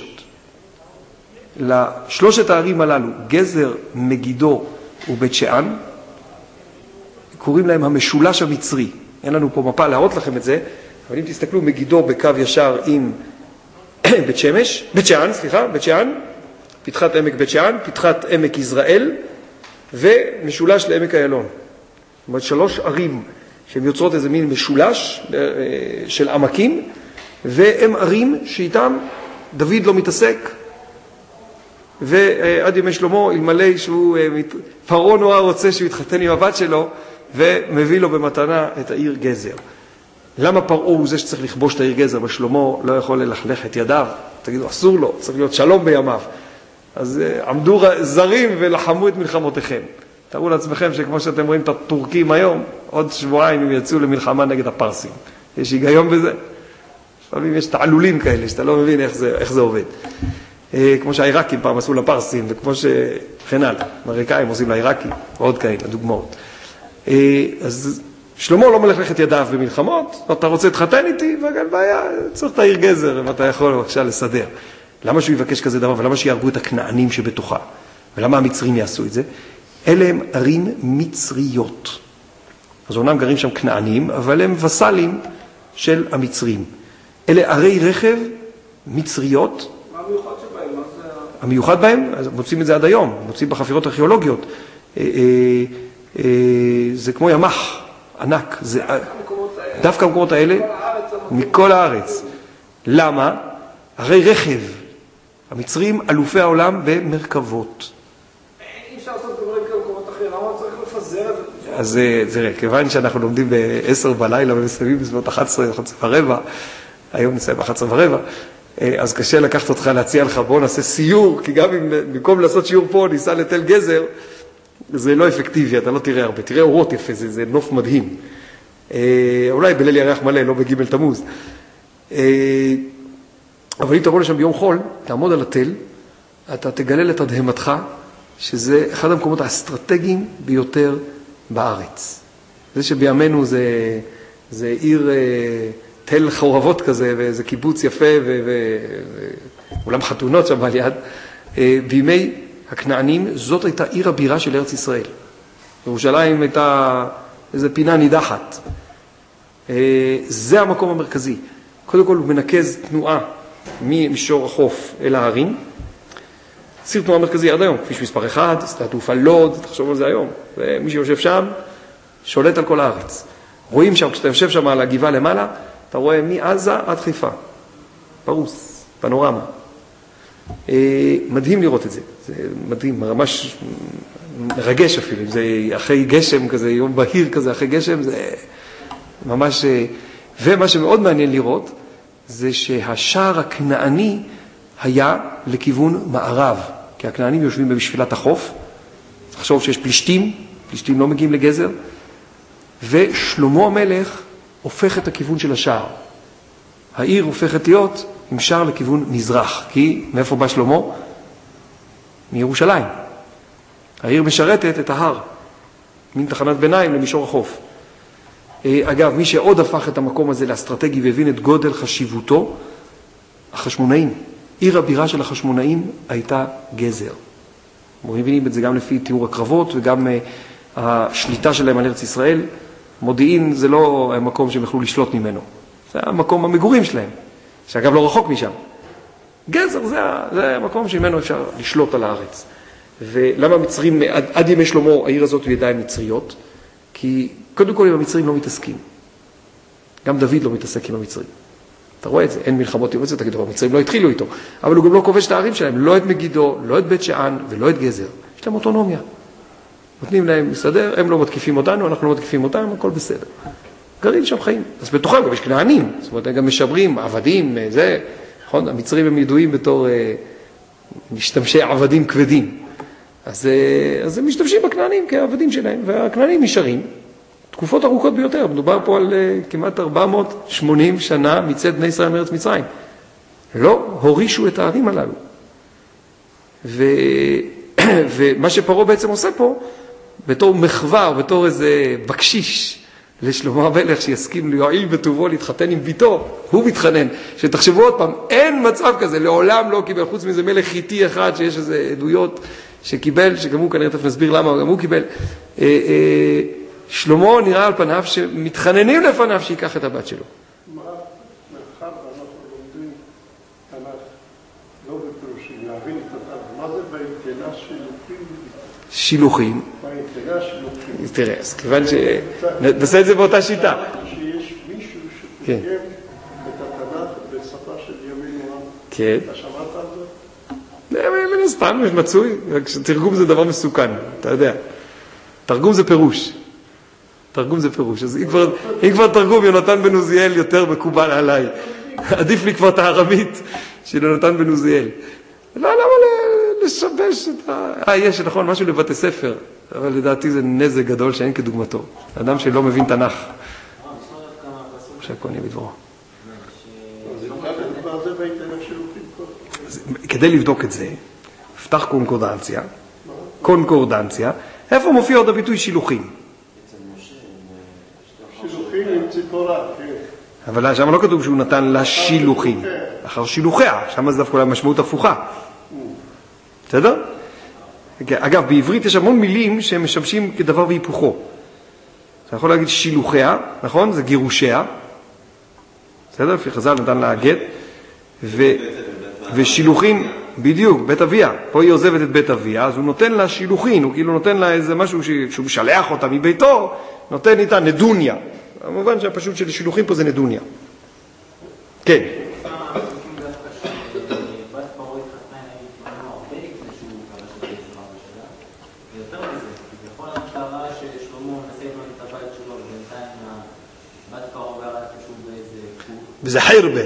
לשלושת הערים הללו, גזר, מגידו ובית שאן, קוראים להם המשולש המצרי. אין לנו פה מפה להראות לכם את זה, אבל אם תסתכלו, מגידו בקו ישר עם בית שמש, בית שאן, סליחה, בית שאן, פתחת עמק בית שאן, פתחת עמק יזרעאל, ומשולש לעמק איילון. זאת אומרת, שלוש ערים שהן יוצרות איזה מין משולש של עמקים, והם ערים שאיתם דוד לא מתעסק, ועד ימי שלמה, אלמלא שהוא, פרעה נורא רוצה שהוא יתחתן עם הבת שלו, ומביא לו במתנה את העיר גזר. למה פרעה הוא זה שצריך לכבוש את העיר גזר, ושלמה לא יכול ללכלך את ידיו? תגידו, אסור לו, צריך להיות שלום בימיו. אז עמדו זרים ולחמו את מלחמותיכם. תראו לעצמכם שכמו שאתם רואים את הטורקים היום, עוד שבועיים הם יצאו למלחמה נגד הפרסים. יש היגיון בזה? לפעמים יש תעלולים כאלה, שאתה לא מבין איך זה, איך זה עובד. כמו שהעיראקים פעם עשו לפרסים, וכמו שכן הלאה, אמריקאים עושים לעיראקים, ועוד כאלה, הדוגמאות. אז שלמה לא מלכלך את ידיו במלחמות, אתה רוצה להתחתן איתי, וגם בעיה, צריך את העיר גזר, אם אתה יכול בבקשה לסדר. למה שהוא יבקש כזה דבר, ולמה שיהרגו את הכנענים שבתוכה? ולמה המצרים יעשו את זה? אלה הם ערים מצריות. אז אומנם גרים שם כנענים, אבל הם וסלים של המצרים. אלה ערי רכב מצריות. מה המיוחד שבהם? מה זה... המיוחד בהם? אז מוצאים את זה עד היום, מוצאים בחפירות ארכיאולוגיות. זה כמו ימח ענק. זה... דווקא המקומות האלה, מכל הארץ. למה? ערי רכב. המצרים אלופי העולם במרכבות. אי אפשר לעשות דברים כמקומות אחרים, למה צריך לפזר את זה? אז זה כיוון שאנחנו לומדים ב-עשר בלילה ומסיימים בסביבות אחת עשרה, אחת עשרה ורבע, היום נסיים ב-אחת עשרה ורבע, אז קשה לקחת אותך, להציע לך, בוא נעשה סיור, כי גם אם במקום לעשות שיעור פה, ניסע לתל גזר, זה לא אפקטיבי, אתה לא תראה הרבה, תראה אורות יפה, זה, זה נוף מדהים. אולי בליל ירח מלא, לא בג' תמוז. אבל אם תבוא לשם ביום חול, תעמוד על התל, אתה תגלה לתדהמתך, שזה אחד המקומות האסטרטגיים ביותר בארץ. זה שבימינו זה, זה עיר תל חורבות כזה, וזה קיבוץ יפה, ואולם חתונות שם על יד. בימי הכנענים, זאת הייתה עיר הבירה של ארץ ישראל. ירושלים הייתה איזו פינה נידחת. זה המקום המרכזי. קודם כל הוא מנקז תנועה ממישור החוף אל ההרים. ציר תנועה מרכזי עד היום, כביש מספר אחד, שדה תעופה לוד, תחשוב על זה היום. ומי שיושב שם שולט על כל הארץ. רואים שם, כשאתה יושב שם על הגבעה למעלה, אתה רואה מעזה עד חיפה. פרוס, פנורמה. מדהים לראות את זה. זה מדהים, ממש מרגש אפילו. זה אחרי גשם כזה, יום בהיר כזה, אחרי גשם, זה ממש... ומה שמאוד מעניין לראות, זה שהשער הכנעני היה לכיוון מערב, כי הכנענים יושבים בשפילת החוף, תחשוב שיש פלישתים, פלישתים לא מגיעים לגזר, ושלמה המלך הופך את הכיוון של השער. העיר הופכת להיות עם שער לכיוון מזרח, כי מאיפה בא שלמה? מירושלים. העיר משרתת את ההר, מן תחנת ביניים למישור החוף. אגב, מי שעוד הפך את המקום הזה לאסטרטגי והבין את גודל חשיבותו, החשמונאים. עיר הבירה של החשמונאים הייתה גזר. אנחנו מבינים את זה גם לפי תיאור הקרבות וגם השליטה שלהם על ארץ ישראל. מודיעין זה לא המקום שהם יכלו לשלוט ממנו. זה המקום המגורים שלהם, שאגב לא רחוק משם. גזר זה, זה המקום שממנו אפשר לשלוט על הארץ. ולמה מצרים, עד, עד ימי שלמה העיר הזאת היא ידיים מצריות? כי קודם כל עם המצרים לא מתעסקים. גם דוד לא מתעסק עם המצרים. אתה רואה את זה, אין מלחמות עם זה, תגיד, המצרים לא התחילו איתו, אבל הוא גם לא כובש את הערים שלהם, לא את מגידו, לא את בית שען ולא את גזר. יש להם אוטונומיה. נותנים להם מסדר, הם לא מתקיפים אותנו, אנחנו לא מתקיפים אותם, הכל בסדר. גרים שם חיים. אז בתוכם גם יש כנענים, זאת אומרת, הם גם משברים, עבדים, זה, נכון? המצרים הם ידועים בתור אה, משתמשי עבדים כבדים. אז, אה, אז הם משתמשים בכנענים כעבדים שלהם, והכנענים נשארים. תקופות ארוכות ביותר, מדובר פה על uh, כמעט ארבע מאות ושמונים שנה מצאת בני ישראל מארץ מצרים. לא הורישו את הערים הללו. ו... ומה שפרעה בעצם עושה פה, בתור מחווה, בתור איזה בקשיש לשלמה המלך שיסכים ליועיל בטובו להתחתן עם ביתו, הוא מתחנן, שתחשבו עוד פעם, אין מצב כזה, לעולם לא קיבל, חוץ מזה מלך חיתי אחד שיש איזה עדויות שקיבל, שגם הוא כנראה תכף נסביר למה, גם הוא קיבל, אה, אה, שלמה נראה על פניו שמתחננים לפניו שיקח את הבת שלו. מה, מאחר ואנחנו לומדים תנ"ך, לא בפירושים, להבין את התנ"ך, מה זה באינטנה שילוחים? שילוחים. באינטנה שילוחים. תראה, אז כיוון ש... נעשה את זה באותה שיטה. שיש מישהו שתרגם את התנ"ך בשפה של ימינו עם. כן. אתה שמעת על זה? מן הסתם, מצוי, רק שתרגום זה דבר מסוכן, אתה יודע. תרגום זה פירוש. תרגום זה פירוש. אז אם כבר, אם כבר תרגום, יונתן בן עוזיאל יותר מקובל עליי. עדיף לי כבר את הארמית של יונתן בן עוזיאל. לא, למה לשבש את ה... אה, יש, נכון, משהו לבתי ספר, אבל לדעתי זה נזק גדול שאין כדוגמתו. אדם שלא מבין תנ"ך. שהכל נהיה בדברו. כדי לבדוק את זה, פתח קונקורדנציה, קונקורדנציה, איפה מופיע עוד הביטוי שילוחים? שילוחים עם ציפורה, כן. אבל שם לא כתוב שהוא נתן לה שילוחים. אחר שילוחיה, שם זה דווקא משמעות הפוכה. בסדר? אגב, בעברית יש המון מילים שהם משמשים כדבר והיפוכו. אתה יכול להגיד שילוחיה, נכון? זה גירושיה. בסדר? לפי חז"ל נתן לה גט. ו... ושילוחים, בדיוק, בית אביה. פה היא עוזבת את בית אביה, אז הוא נותן לה שילוחין, הוא כאילו נותן לה איזה משהו שהוא משלח אותה מביתו, נותן איתה נדוניה. המובן שהפשוט של שילוחים פה זה נדוניה. כן. וזה חרבה.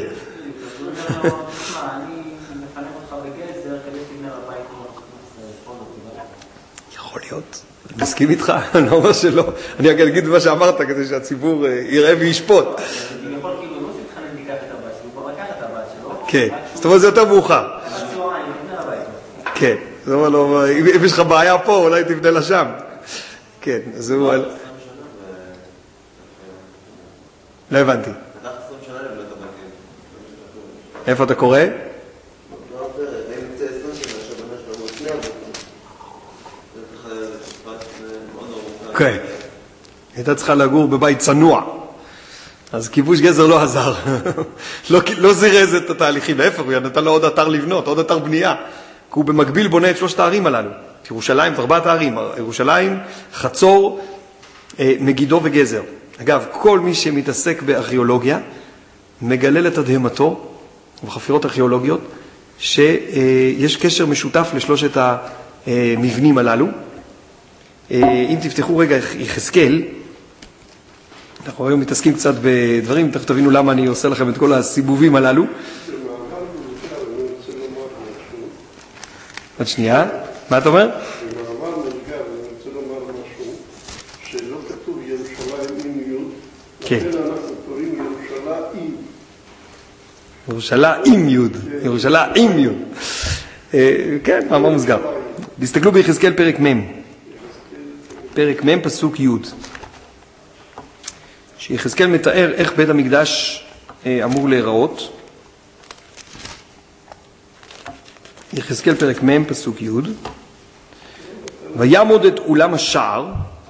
יכול להיות. אני מסכים איתך, אני אומר שלא. אני אגיד מה שאמרת כדי שהציבור יראה וישפוט. אני יכול כאילו, לא מתחנן לקח את הבת שלו, הוא כבר לקח את הבת שלו. כן, זאת אומרת זה יותר מאוחר. כן, זאת אומרת, אם יש לך בעיה פה, אולי תבנה לה שם. כן, אז הוא... לא הבנתי. איפה אתה קורא? כן. הייתה צריכה לגור בבית צנוע. אז כיבוש גזר לא עזר. לא זירז את התהליכים. להפך, הוא נתן לו עוד אתר לבנות, עוד אתר בנייה. כי הוא במקביל בונה את שלושת הערים הללו. ירושלים, ארבעת הערים. ירושלים, חצור, מגידו וגזר. אגב, כל מי שמתעסק בארכיאולוגיה, מגלה לתדהמתו, בחפירות ארכיאולוגיות, שיש קשר משותף לשלושת המבנים הללו. אם תפתחו רגע יחזקאל, אנחנו היום מתעסקים קצת בדברים, תכף תבינו למה אני עושה לכם את כל הסיבובים הללו. עוד שנייה, מה אתה אומר? במאמר מנגר, אני רוצה לומר משהו, שלא כתוב ירושלים עם יוד, לכן אנחנו קוראים ירושלים. ירושלים יוד, ירושלים יוד. כן, מאמר מוסגר. תסתכלו ביחזקאל פרק מ', פרק מ' פסוק י', שיחזקאל מתאר איך בית המקדש אמור להיראות. יחזקאל פרק מ' פסוק י', ויעמוד את אולם השער,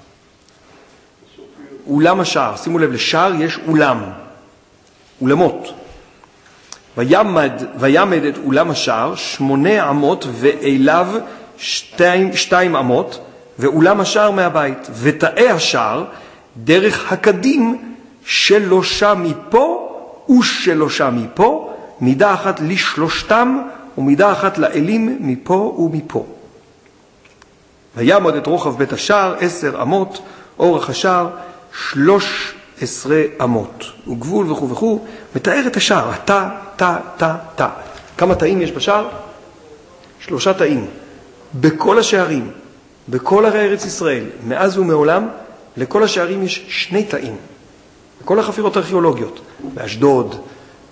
אולם השער, שימו לב, לשער יש אולם, אולמות. ויעמד, ויעמד את אולם השער שמונה אמות ואליו שתיים, שתיים אמות, ואולם השער מהבית, ותאי השער דרך הקדים שלושה מפה ושלושה מפה, מידה אחת לשלושתם ומידה אחת לאלים מפה ומפה. ויעמוד את רוחב בית השער עשר אמות, אורך השער שלוש עשרה אמות. וגבול וכו' וכו', מתאר את השער, תא, תא, תא, תא. כמה תאים יש בשער? שלושה תאים. בכל השערים, בכל ערי ארץ ישראל, מאז ומעולם, לכל השערים יש שני תאים. בכל החפירות הארכיאולוגיות, באשדוד,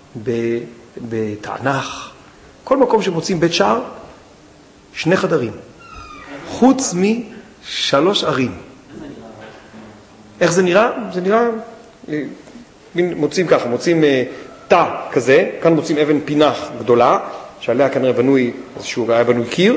בתענך, כל מקום שמוצאים בית שער, שני חדרים. חוץ משלוש ערים. איך זה נראה? זה נראה, מוצאים ככה, מוצאים תא כזה, כאן מוצאים אבן פינח גדולה, שעליה כנראה בנוי, איזשהו היה בנוי קיר,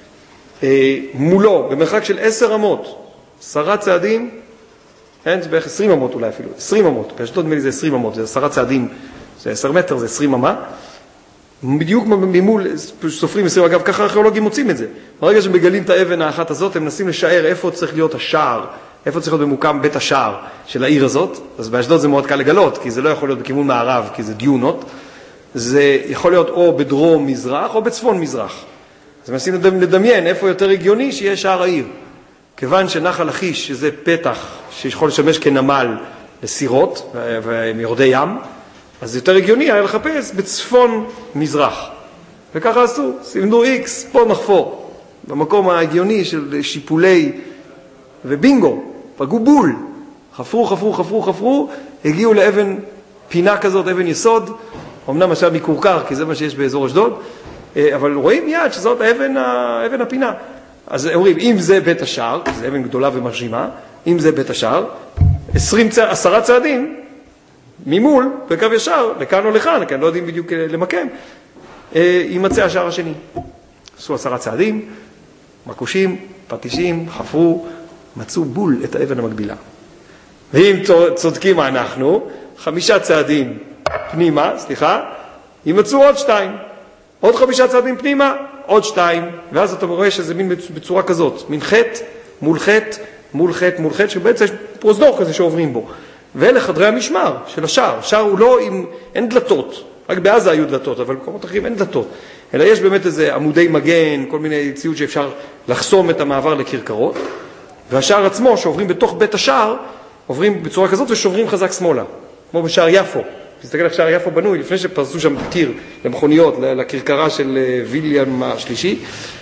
מולו, במרחק של עשר אמות, עשרה צעדים, כן, זה בערך עשרים אמות אולי אפילו, עשרים אמות, באשדוד נדמה לי זה עשרים אמות, זה עשרה צעדים, זה עשר מטר, זה עשרים אמה, בדיוק ממול, סופרים עשרים, אגב, ככה הארכיאולוגים מוצאים את זה. ברגע שמגלים את האבן האחת הזאת, הם מנסים לשער איפה צריך להיות השער, איפה צריך להיות במוקם בית השער של העיר הזאת. אז באשדוד זה מאוד קל לגלות, כי זה לא יכול להיות בכיוון מערב, כי זה דיונות. זה יכול להיות או בדרום מזרח או בצפון מזרח. אז מנסים לדמיין איפה יותר הגיוני שיהיה שער העיר. כיוון שנחל לכיש, שזה פתח שיכול לשמש כנמל לסירות ומיורדי ים, אז יותר הגיוני היה לחפש בצפון מזרח. וככה עשו, סימנו איקס, פה נחפור. במקום ההגיוני של שיפולי ובינגו, פגעו בול. חפרו, חפרו, חפרו, חפרו, הגיעו לאבן פינה כזאת, אבן יסוד, אמנם עכשיו מקורקר, כי זה מה שיש באזור אשדוד, אבל רואים מיד שזאת האבן, האבן הפינה. אז אומרים, אם זה בית השער, זה אבן גדולה ומרשימה, אם זה בית השער, עשרים, עשרה צעדים, ממול, בקו ישר, לכאן או לכאן, כי אני לא יודעים בדיוק למקם, יימצא השער השני. עשו עשרה צעדים, מקושים, פטישים, חפרו, מצאו בול את האבן המקבילה. ואם צודקים אנחנו, חמישה צעדים פנימה, סליחה, יימצאו עוד שתיים. עוד חמישה צעדים פנימה, עוד שתיים, ואז אתה רואה שזה מין בצורה כזאת, מין חטא, מול חטא, מול חטא, מול חטא, שבעצם יש פרוזדור כזה שעוברים בו. ואלה חדרי המשמר של השער. השער הוא לא עם, אין דלתות, רק בעזה היו דלתות, אבל במקומות אחרים אין דלתות. אלא יש באמת איזה עמודי מגן, כל מיני ציוד שאפשר לחסום את המעבר לקרקרות. והשער עצמו, שעוברים בתוך בית השער, עוברים בצורה כזאת ושוברים חזק שמאלה, כמו בשער יפו. תסתכל איך שער יפו בנוי, לפני שפרסו שם קיר למכוניות, לקרקרה של ויליאם השלישי,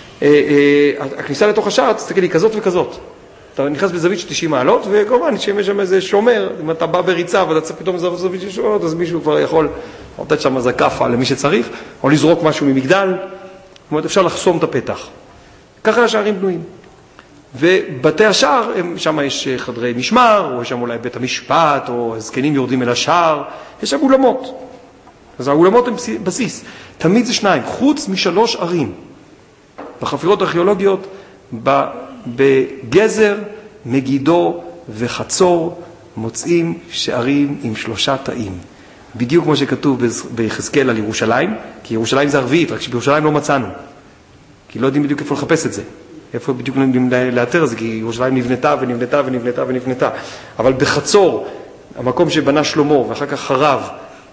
הכניסה לתוך השער, תסתכל, היא כזאת וכזאת. אתה נכנס בזווית של תשעים מעלות, וכמובן, שיש שם איזה שומר, אם אתה בא בריצה, ואתה צריך פתאום זווית של שומר, אז מישהו כבר יכול לתת שם איזה קפה למי שצריך, או לזרוק משהו ממגדל, זאת אומרת, אפשר לחסום את הפתח. ככה השערים בנויים. ובתי השער, שם יש חדרי משמר, או יש שם אולי בית המשפט, או הזקנים יורדים אל השער, יש שם אולמות. אז האולמות הם בסיס. תמיד זה שניים, חוץ משלוש ערים. בחפירות הארכיאולוגיות, בגזר, מגידו וחצור, מוצאים שערים עם שלושה תאים. בדיוק כמו שכתוב ביחזקאל על ירושלים, כי ירושלים זה הרביעית, רק שבירושלים לא מצאנו. כי לא יודעים בדיוק איפה לחפש את זה. איפה בדיוק לאתר זה, כי ירושלים נבנתה ונבנתה ונבנתה ונבנתה. אבל בחצור, המקום שבנה שלמה ואחר כך חרב,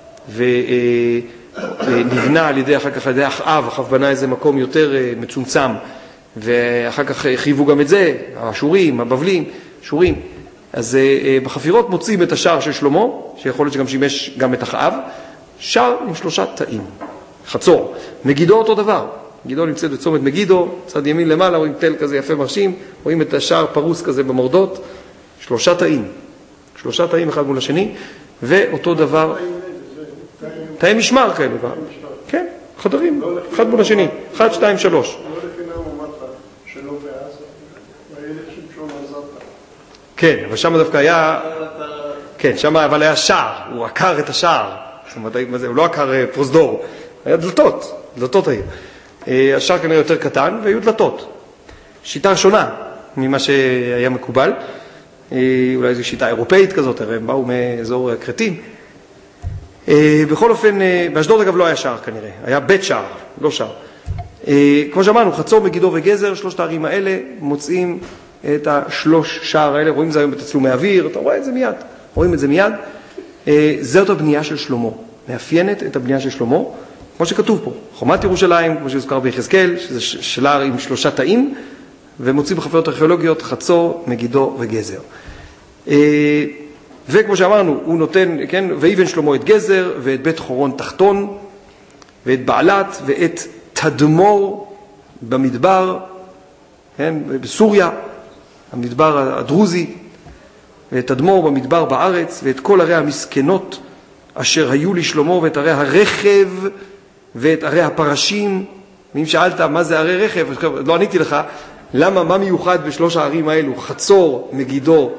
ונבנה על ידי, אחר כך על ידי אחאב, אחאב בנה איזה מקום יותר מצומצם, ואחר כך חייבו גם את זה, השורים, הבבלים, שורים. אז בחפירות מוצאים את השער של שלמה, שיכול להיות שגם שימש גם את אחאב, שער עם שלושה תאים. חצור. מגידו אותו דבר. מגידו נמצאת בצומת מגידו, צד ימין למעלה, רואים תל כזה יפה מרשים, רואים את השער פרוס כזה במורדות, שלושה תאים. שלושה תאים אחד מול השני, ואותו דבר, תאי משמר כאלה. כן, חדרים, אחד מול השני, אחד, שתיים, שלוש. כן, אבל שם דווקא היה, כן, שם אבל היה שער, הוא עקר את השער, זאת אומרת, הוא לא עקר פרוזדור, היה דלתות, דלתות היו. השער כנראה יותר קטן, והיו דלתות. שיטה שונה ממה שהיה מקובל, אולי זו שיטה אירופאית כזאת, הם באו מאזור קרטין. בכל אופן, באשדוד אגב לא היה שער כנראה, היה בית שער, לא שער. כמו שאמרנו, חצור, מגידו וגזר, שלושת הערים האלה מוצאים את השלוש שער האלה, רואים את זה היום בתצלומי אוויר, אתה רואה את זה מיד, רואים את זה מיד. זאת הבנייה של שלמה. מאפיינת את הבנייה של שלמה, כמו שכתוב פה, חומת ירושלים, כמו שהוזכר ביחזקאל, שזה שלה עם שלושה תאים, ומוציא בחפיות ארכיאולוגיות חצור, מגידו וגזר. וכמו שאמרנו, הוא נותן, כן, ויבן שלמה את גזר, ואת בית חורון תחתון, ואת בעלת, ואת תדמור במדבר, כן, בסוריה, המדבר הדרוזי, ואת תדמור במדבר בארץ, ואת כל ערי המסכנות אשר היו לשלמה, ואת ערי הרכב, ואת ערי הפרשים. ואם שאלת מה זה ערי רכב, לא עניתי לך, למה, מה מיוחד בשלוש הערים האלו, חצור, מגידו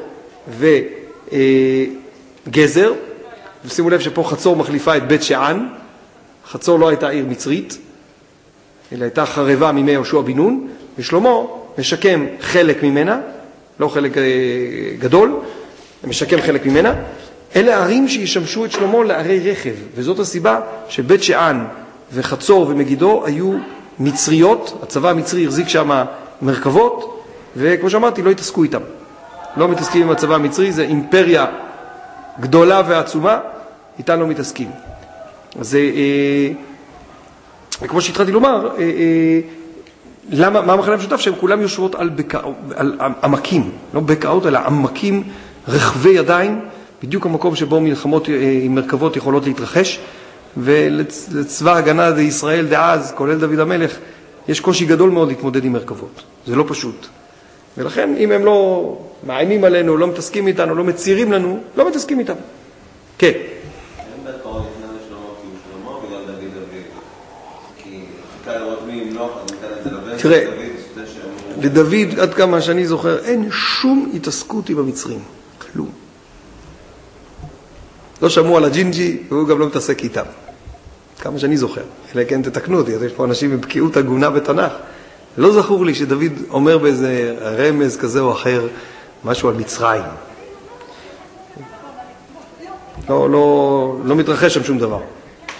וגזר. ושימו לב שפה חצור מחליפה את בית שען. חצור לא הייתה עיר מצרית, אלא הייתה חרבה מימי יהושע בן נון, ושלמה משקם חלק ממנה, לא חלק גדול, משקם חלק ממנה. אלה ערים שישמשו את שלמה לערי רכב, וזאת הסיבה שבית שען וחצור ומגידו היו מצריות, הצבא המצרי החזיק שם מרכבות, וכמו שאמרתי, לא התעסקו איתם. לא מתעסקים עם הצבא המצרי, זה אימפריה גדולה ועצומה, איתן לא מתעסקים. אז כמו שהתחלתי לומר, למה, מה המחנה המשותף? שהם כולם יושבות על, בקע, על עמקים, לא בקעות, אלא עמקים רחבי ידיים, בדיוק המקום שבו מלחמות עם מרכבות יכולות להתרחש, ולצבא הגנה לישראל דאז, כולל דוד המלך, יש קושי גדול מאוד להתמודד עם מרכבות. זה לא פשוט. ולכן, אם הם לא מאיימים עלינו, לא מתעסקים איתנו, לא מצירים לנו, לא מתעסקים איתם. כן. אין בית פרעה לפני לשלמה כי הוא שלמה, בגלל דוד דוד. כי חיכה לראות מי ימלוך, אז ניתן את זה לבן של דוד. לדוד, עד כמה שאני זוכר, אין שום התעסקות עם המצרים. כלום. לא שמעו על הג'ינג'י, והוא גם לא מתעסק איתם. כמה שאני זוכר. אלא כן תתקנו אותי, יש פה אנשים עם בקיאות הגונה בתנ"ך. לא זכור לי שדוד אומר באיזה רמז כזה או אחר, משהו על מצרים. לא, לא, לא מתרחש שם שום דבר.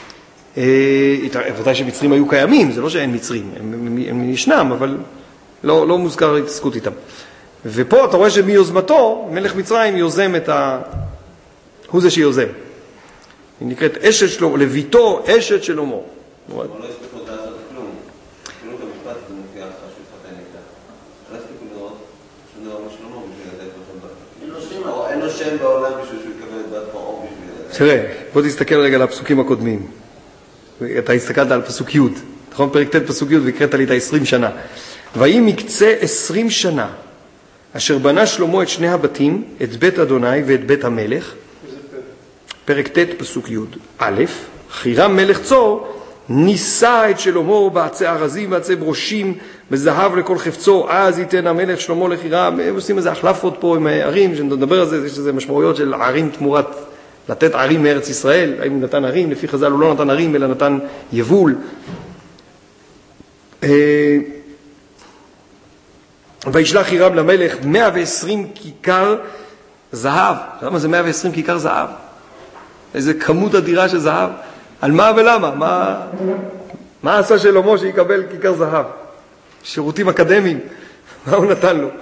ודאי שמצרים היו קיימים, זה לא שאין מצרים, הם, הם, הם ישנם, אבל לא, לא מוזכר התעסקות איתם. ופה אתה רואה שמיוזמתו, מלך מצרים יוזם את ה... הוא זה שיוזם. היא נקראת אשת שלמה, לביתו אשת שלמה. אבל לא הספיקו לעשות כלום. כלום את המשפט זה מופיע לך שהתחתן איתה. לא הספיקו לראות שום דבר משלמה בשביל לתת לו שם. אין לו שם בעולם בשביל שהוא יקבל את בת פרעה בשביל... תראה, בוא תסתכל רגע על הפסוקים הקודמים. אתה הסתכלת על פסוק י', נכון? פרק ט' פסוק י' והקראת לי את ה-עשרים שנה. ויהי מקצה עשרים שנה, אשר בנה שלמה את שני הבתים, את בית אדוני ואת בית המלך. פרק ט' פסוק י' א', חירם מלך צור ניסה את שלמה בעצי ארזים בעצי ברושים בזהב לכל חפצו, אז ייתן המלך שלמה לחירם. הם עושים איזה החלפות פה עם ערים, שנדבר על זה, יש איזה משמעויות של ערים תמורת לתת ערים מארץ ישראל. האם הוא נתן ערים? לפי חז"ל הוא לא נתן ערים אלא נתן יבול. וישלח חירם למלך מאה ועשרים כיכר זהב. למה זה מאה ועשרים כיכר זהב? איזה כמות אדירה של זהב. על מה ולמה? מה, מה עשה שלמה שיקבל כיכר זהב? שירותים אקדמיים. מה הוא נתן לו?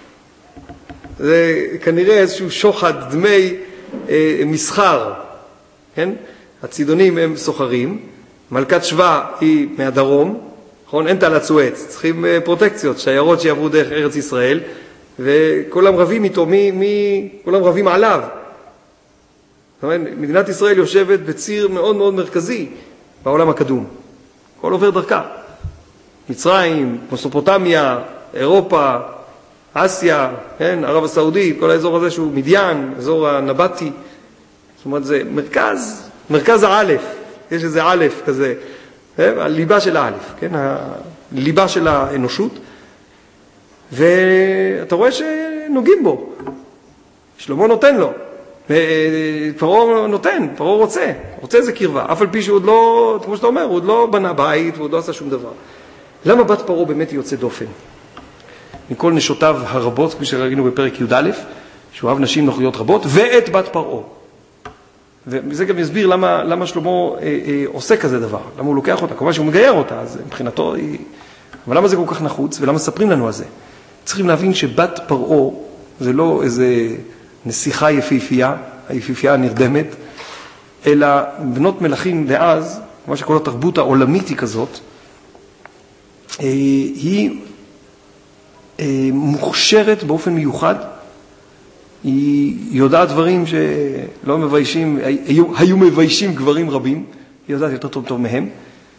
זה כנראה איזשהו שוחד דמי אה, מסחר. כן? הצידונים הם סוחרים. מלכת שבא היא מהדרום. נכון? אין תעלת סואץ. צריכים אה, פרוטקציות, שיירות שיעברו דרך ארץ ישראל. וכולם רבים איתו. מי, מי, כולם רבים עליו. מדינת ישראל יושבת בציר מאוד מאוד מרכזי בעולם הקדום. הכל עובר דרכה. מצרים, מסופוטמיה, אירופה, אסיה, כן, ערב הסעודית, כל האזור הזה שהוא מדיין, אזור הנבטי. זאת אומרת, זה מרכז, מרכז האלף. יש איזה אלף כזה, הליבה של האלף, כן, הליבה של האנושות. ואתה רואה שנוגעים בו. שלמה נותן לו. פרעה נותן, פרעה רוצה, רוצה איזה קרבה, אף על פי שהוא עוד לא, כמו שאתה אומר, הוא עוד לא בנה בית, הוא עוד לא עשה שום דבר. למה בת פרעה באמת יוצא דופן? מכל נשותיו הרבות, כפי שראינו בפרק י"א, שהוא אהב נשים נוכריות רבות, ואת בת פרעה. וזה גם יסביר למה, למה שלמה אה, אה, עושה כזה דבר, למה הוא לוקח אותה, כמובן שהוא מגייר אותה, אז מבחינתו היא... אבל למה זה כל כך נחוץ, ולמה מספרים לנו על זה? צריכים להבין שבת פרעה זה לא איזה... נסיכה יפיפייה, היפיפייה הנרדמת, אלא בנות מלכים דאז, מה שכל התרבות העולמית היא כזאת, היא מוכשרת באופן מיוחד, היא יודעת דברים שלא מביישים, היו, היו מביישים גברים רבים, היא יודעת יותר טוב טוב מהם.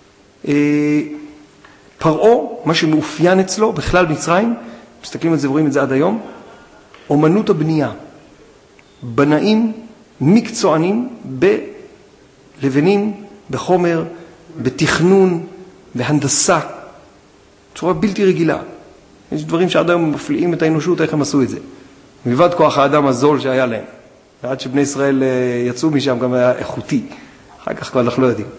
פרעה, מה שמאופיין אצלו, בכלל מצרים, מסתכלים על זה ורואים את זה עד היום, אומנות הבנייה. בנאים מקצוענים בלבנים, בחומר, בתכנון, בהנדסה, צורה בלתי רגילה. יש דברים שעד היום מפליאים את האנושות, איך הם עשו את זה. מלבד כוח האדם הזול שהיה להם. ועד שבני ישראל יצאו משם גם היה איכותי. אחר כך כבר אנחנו לא יודעים.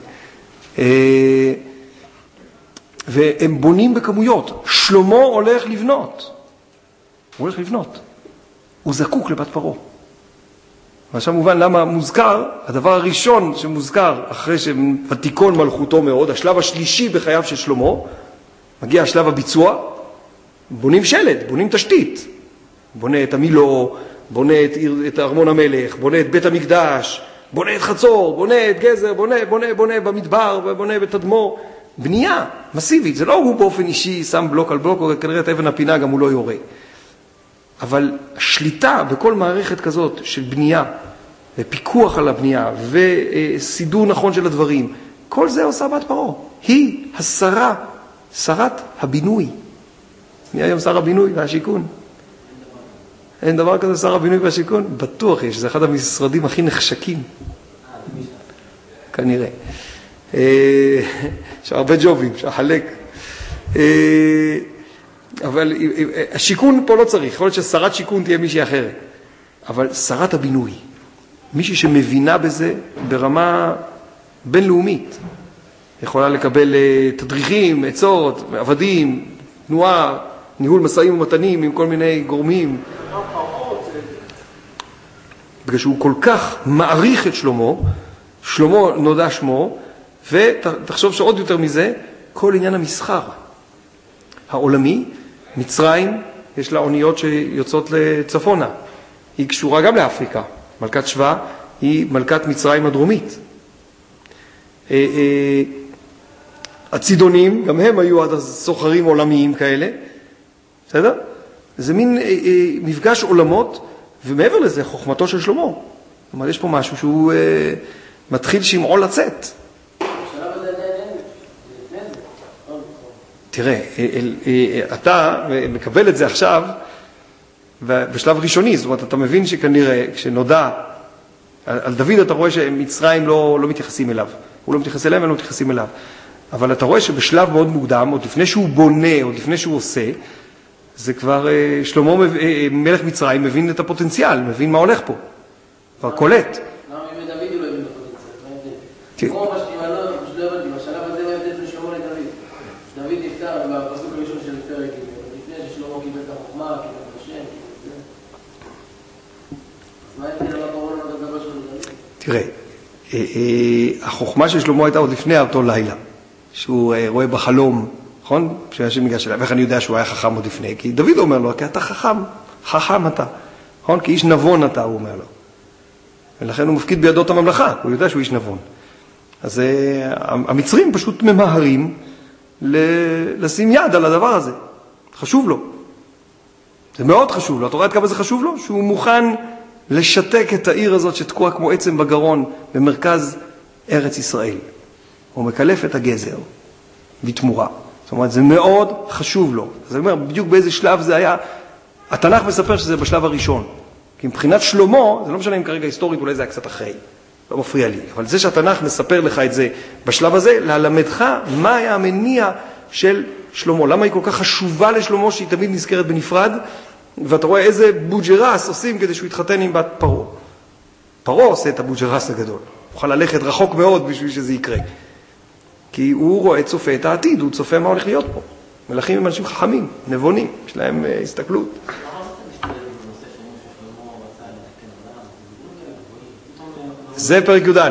והם בונים בכמויות. שלמה הולך לבנות. הוא הולך לבנות. הוא זקוק לבת פרעה. ועכשיו מובן למה מוזכר, הדבר הראשון שמוזכר אחרי שוותיקון מלכותו מאוד, השלב השלישי בחייו של שלמה, מגיע השלב הביצוע, בונים שלד, בונים תשתית. בונה את המילו, בונה את, את ארמון המלך, בונה את בית המקדש, בונה את חצור, בונה את גזר, בונה, בונה, בונה במדבר, בונה בתדמור. בנייה מסיבית, זה לא הוא באופן אישי שם בלוק על בלוק, או כנראה את אבן הפינה גם הוא לא יורה. אבל שליטה בכל מערכת כזאת של בנייה, ופיקוח על הבנייה, וסידור נכון של הדברים, כל זה עושה בת פרעה. היא השרה, שרת הבינוי. מי היום שר הבינוי והשיכון? אין דבר כזה שר הבינוי והשיכון? בטוח יש, זה אחד המשרדים הכי נחשקים. כנראה. יש הרבה ג'ובים, שחלק. אבל השיכון פה לא צריך, יכול להיות ששרת שיכון תהיה מישהי אחרת. אבל שרת הבינוי, מישהי שמבינה בזה ברמה בינלאומית, יכולה לקבל תדריכים, עצות, עבדים, תנועה, ניהול מסעים ומתנים עם כל מיני גורמים. בגלל שהוא כל כך מעריך את שלמה, שלמה נודע שמו, ותחשוב שעוד יותר מזה, כל עניין המסחר העולמי, מצרים, יש לה אוניות שיוצאות לצפונה. היא קשורה גם לאפריקה. מלכת שבא היא מלכת מצרים הדרומית. הצידונים, גם הם היו עד סוחרים עולמיים כאלה. בסדר? זה מין מפגש עולמות, ומעבר לזה חוכמתו של שלמה. זאת אומרת, יש פה משהו שהוא מתחיל שמעו לצאת. תראה, אתה מקבל את זה עכשיו בשלב ראשוני, זאת אומרת, אתה מבין שכנראה, כשנודע על דוד, אתה רואה שמצרים לא, לא מתייחסים אליו. הוא לא מתייחס אליהם, הם לא מתייחסים אליו. אבל אתה רואה שבשלב מאוד מוקדם, עוד לפני שהוא בונה, עוד לפני שהוא עושה, זה כבר שלמה מלך מצרים מבין את הפוטנציאל, מבין מה הולך פה. כבר קולט. למה אם דוד הוא לא הבין את הפוטנציאל? כמו מה שלא הבנתי, בשלב הזה לא הבדל בין שלמה לדוד. דוד נפטר בפסוק הראשון של פרק, לפני ששלמה קיבל את החוכמה, קיבל את השם, אז מה הבדל על הקורונה לדבר שלו לדוד? תראה, החוכמה של שלמה הייתה עוד לפני אותו לילה, שהוא רואה בחלום, נכון? שאנשים ניגש אליו, איך אני יודע שהוא היה חכם עוד לפני? כי דוד אומר לו, כי אתה חכם, חכם אתה, נכון? כי איש נבון אתה, הוא אומר לו. ולכן הוא מפקיד בידו את הממלכה, הוא יודע שהוא איש נבון. אז המצרים פשוט ממהרים לשים יד על הדבר הזה. חשוב לו. זה מאוד חשוב לו. אתה רואה עד כמה זה חשוב לו? שהוא מוכן לשתק את העיר הזאת שתקוע כמו עצם בגרון במרכז ארץ ישראל. הוא מקלף את הגזר בתמורה. זאת אומרת, זה מאוד חשוב לו. אז אני אומר, בדיוק באיזה שלב זה היה, התנ"ך מספר שזה בשלב הראשון. כי מבחינת שלמה, זה לא משנה אם כרגע היסטורית, אולי זה היה קצת אחרי. לא מפריע לי. אבל זה שהתנ"ך מספר לך את זה בשלב הזה, ללמדך מה היה המניע של שלמה. למה היא כל כך חשובה לשלמה שהיא תמיד נזכרת בנפרד, ואתה רואה איזה בוג'רס עושים כדי שהוא יתחתן עם בת פרעה. פרעה עושה את הבוג'רס הגדול. הוא יכול ללכת רחוק מאוד בשביל שזה יקרה. כי הוא רואה, צופה את העתיד, הוא צופה מה הולך להיות פה. מלכים הם אנשים חכמים, נבונים, יש להם uh, הסתכלות. זה פרק י"א.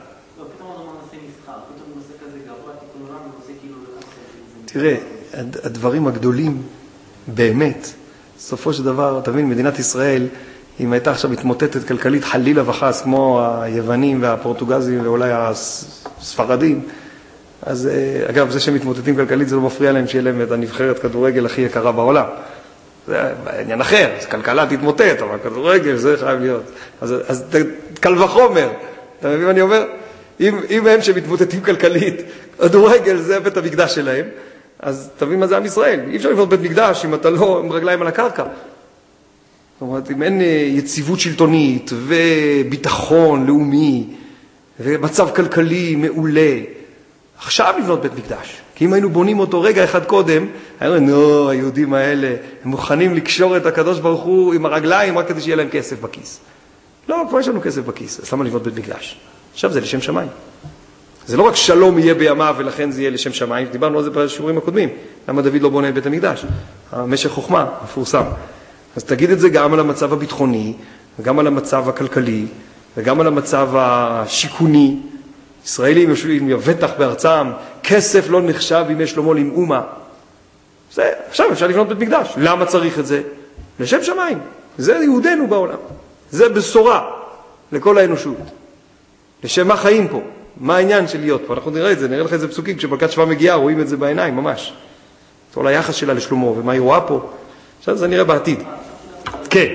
תראה, הדברים הגדולים באמת, סופו של דבר, אתה מבין, מדינת ישראל אם הייתה עכשיו מתמוטטת כלכלית חלילה וחס, כמו היוונים והפורטוגזים ואולי הספרדים, אז אגב, זה שמתמוטטים כלכלית זה לא מפריע להם שיהיה להם את הנבחרת כדורגל הכי יקרה בעולם. זה עניין אחר, כלכלה תתמוטט, אבל כדורגל זה חייב להיות. אז, אז קל וחומר, אתה מבין מה אני אומר? אם, אם הם שמתמוטטים כלכלית, כדורגל זה בית המקדש שלהם, אז תבין מה זה עם ישראל. אי אפשר לבנות בית מקדש אם אתה לא עם רגליים על הקרקע. זאת אומרת, אם אין יציבות שלטונית וביטחון לאומי ומצב כלכלי מעולה, עכשיו לבנות בית מקדש. כי אם היינו בונים אותו רגע אחד קודם, היינו אומרים, נו, היהודים האלה, הם מוכנים לקשור את הקדוש ברוך הוא עם הרגליים רק כדי שיהיה להם כסף בכיס. לא, כבר יש לנו כסף בכיס, אז למה לבנות בית מקדש? עכשיו זה לשם שמיים. זה לא רק שלום יהיה בימיו ולכן זה יהיה לשם שמיים, דיברנו על זה בשיעורים הקודמים. למה דוד לא בונה את בית המקדש? המשך חוכמה, מפורסם. אז תגיד את זה גם על המצב הביטחוני, וגם על המצב הכלכלי, וגם על המצב השיכוני. ישראלים יושבים יבטח בארצם, כסף לא נחשב אם יש שלמה למאומה. זה, עכשיו אפשר לבנות בית מקדש. למה צריך את זה? לשם שמיים. זה יהודנו בעולם. זה בשורה לכל האנושות. לשם מה חיים פה? מה העניין של להיות פה? אנחנו נראה את זה, נראה לך את זה פסוקים, כשמלכת שבא מגיעה, רואים את זה בעיניים, ממש. זה כל היחס שלה לשלמה, ומה היא רואה פה. עכשיו זה נראה בעתיד. כן.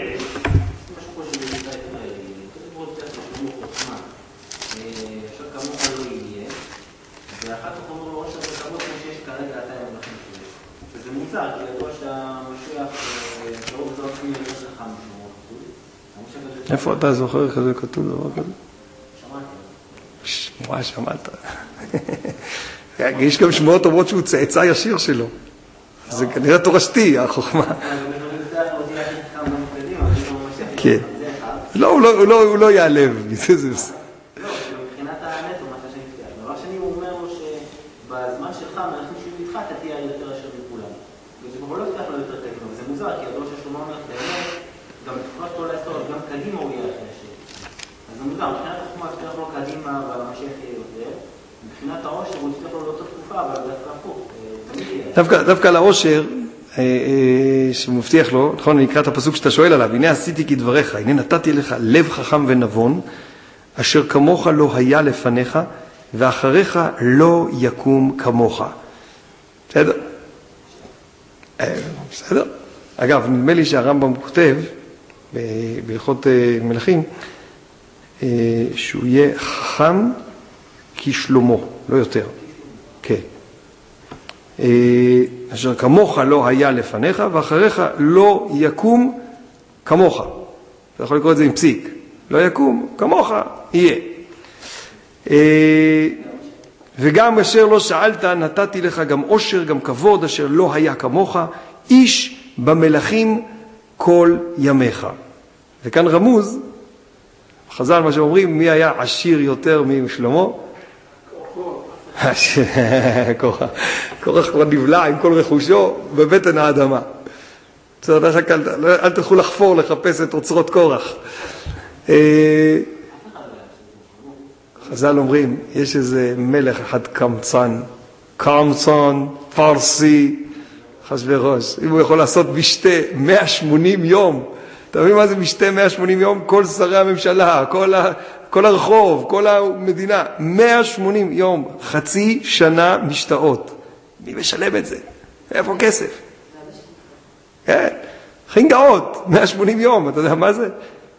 איפה אתה זוכר כזה כתוב דבר כזה? שמועה, שמעת. יש גם שמועות אומרות שהוא צאצא ישיר שלו. זה כנראה תורשתי, החוכמה. כן. לא, הוא לא יעלב. לא, מבחינת האמת הוא מה שאני מבטיח. דבר שני הוא אומר לו שבזמן שלך, מלכים שהוא איתך, אתה תהיה יותר אשר מכולם. וזה כבר לא יפתח לו יותר קדימה. וזה מוזר, כי הדור של שלמה המלך באמת, גם תקופת כל ההיסטוריה, גם קדימה הוא יהיה אחרי השם. אז זה מוזר, מבחינת החוכמה יפתח לו קדימה והמשיח יהיה יותר. מבחינת העושר הוא יפתח לו לאותה תקופה, אבל דווקא הפוך. דווקא לעושר, שמבטיח לו, נכון, אני אקרא את הפסוק שאתה שואל עליו, הנה עשיתי כדבריך, הנה נתתי לך לב חכם ונבון, אשר כמוך לא היה לפניך, ואחריך לא יקום כמוך. בסדר? בסדר? אגב, נדמה לי שהרמב"ם כותב, בהלכות מלכים, שהוא יהיה חכם כשלמה, לא יותר. כן. אשר כמוך לא היה לפניך, ואחריך לא יקום כמוך. אתה יכול לקרוא את זה עם פסיק. לא יקום כמוך, יהיה. וגם אשר לא שאלת, נתתי לך גם עושר, גם כבוד, אשר לא היה כמוך, איש במלכים כל ימיך. וכאן רמוז, חז"ל מה שאומרים, מי היה עשיר יותר משלמה? קורח. קורח כבר נבלע עם כל רכושו בבטן האדמה. אל תלכו לחפור, לחפש את אוצרות קורח. חז"ל אומרים, יש איזה מלך אחד קמצן, קמצן, פרסי, אחשוורוש. אם הוא יכול לעשות משתה מאה ושמונים יום, אתה מבין מה זה משתה מאה ושמונים יום? כל שרי הממשלה, כל ה... כל הרחוב, כל המדינה, מאה ושמונים יום, חצי שנה משתאות. מי משלם את זה? איפה כסף? כן, חינגאות, מאה ושמונים יום, אתה יודע מה זה?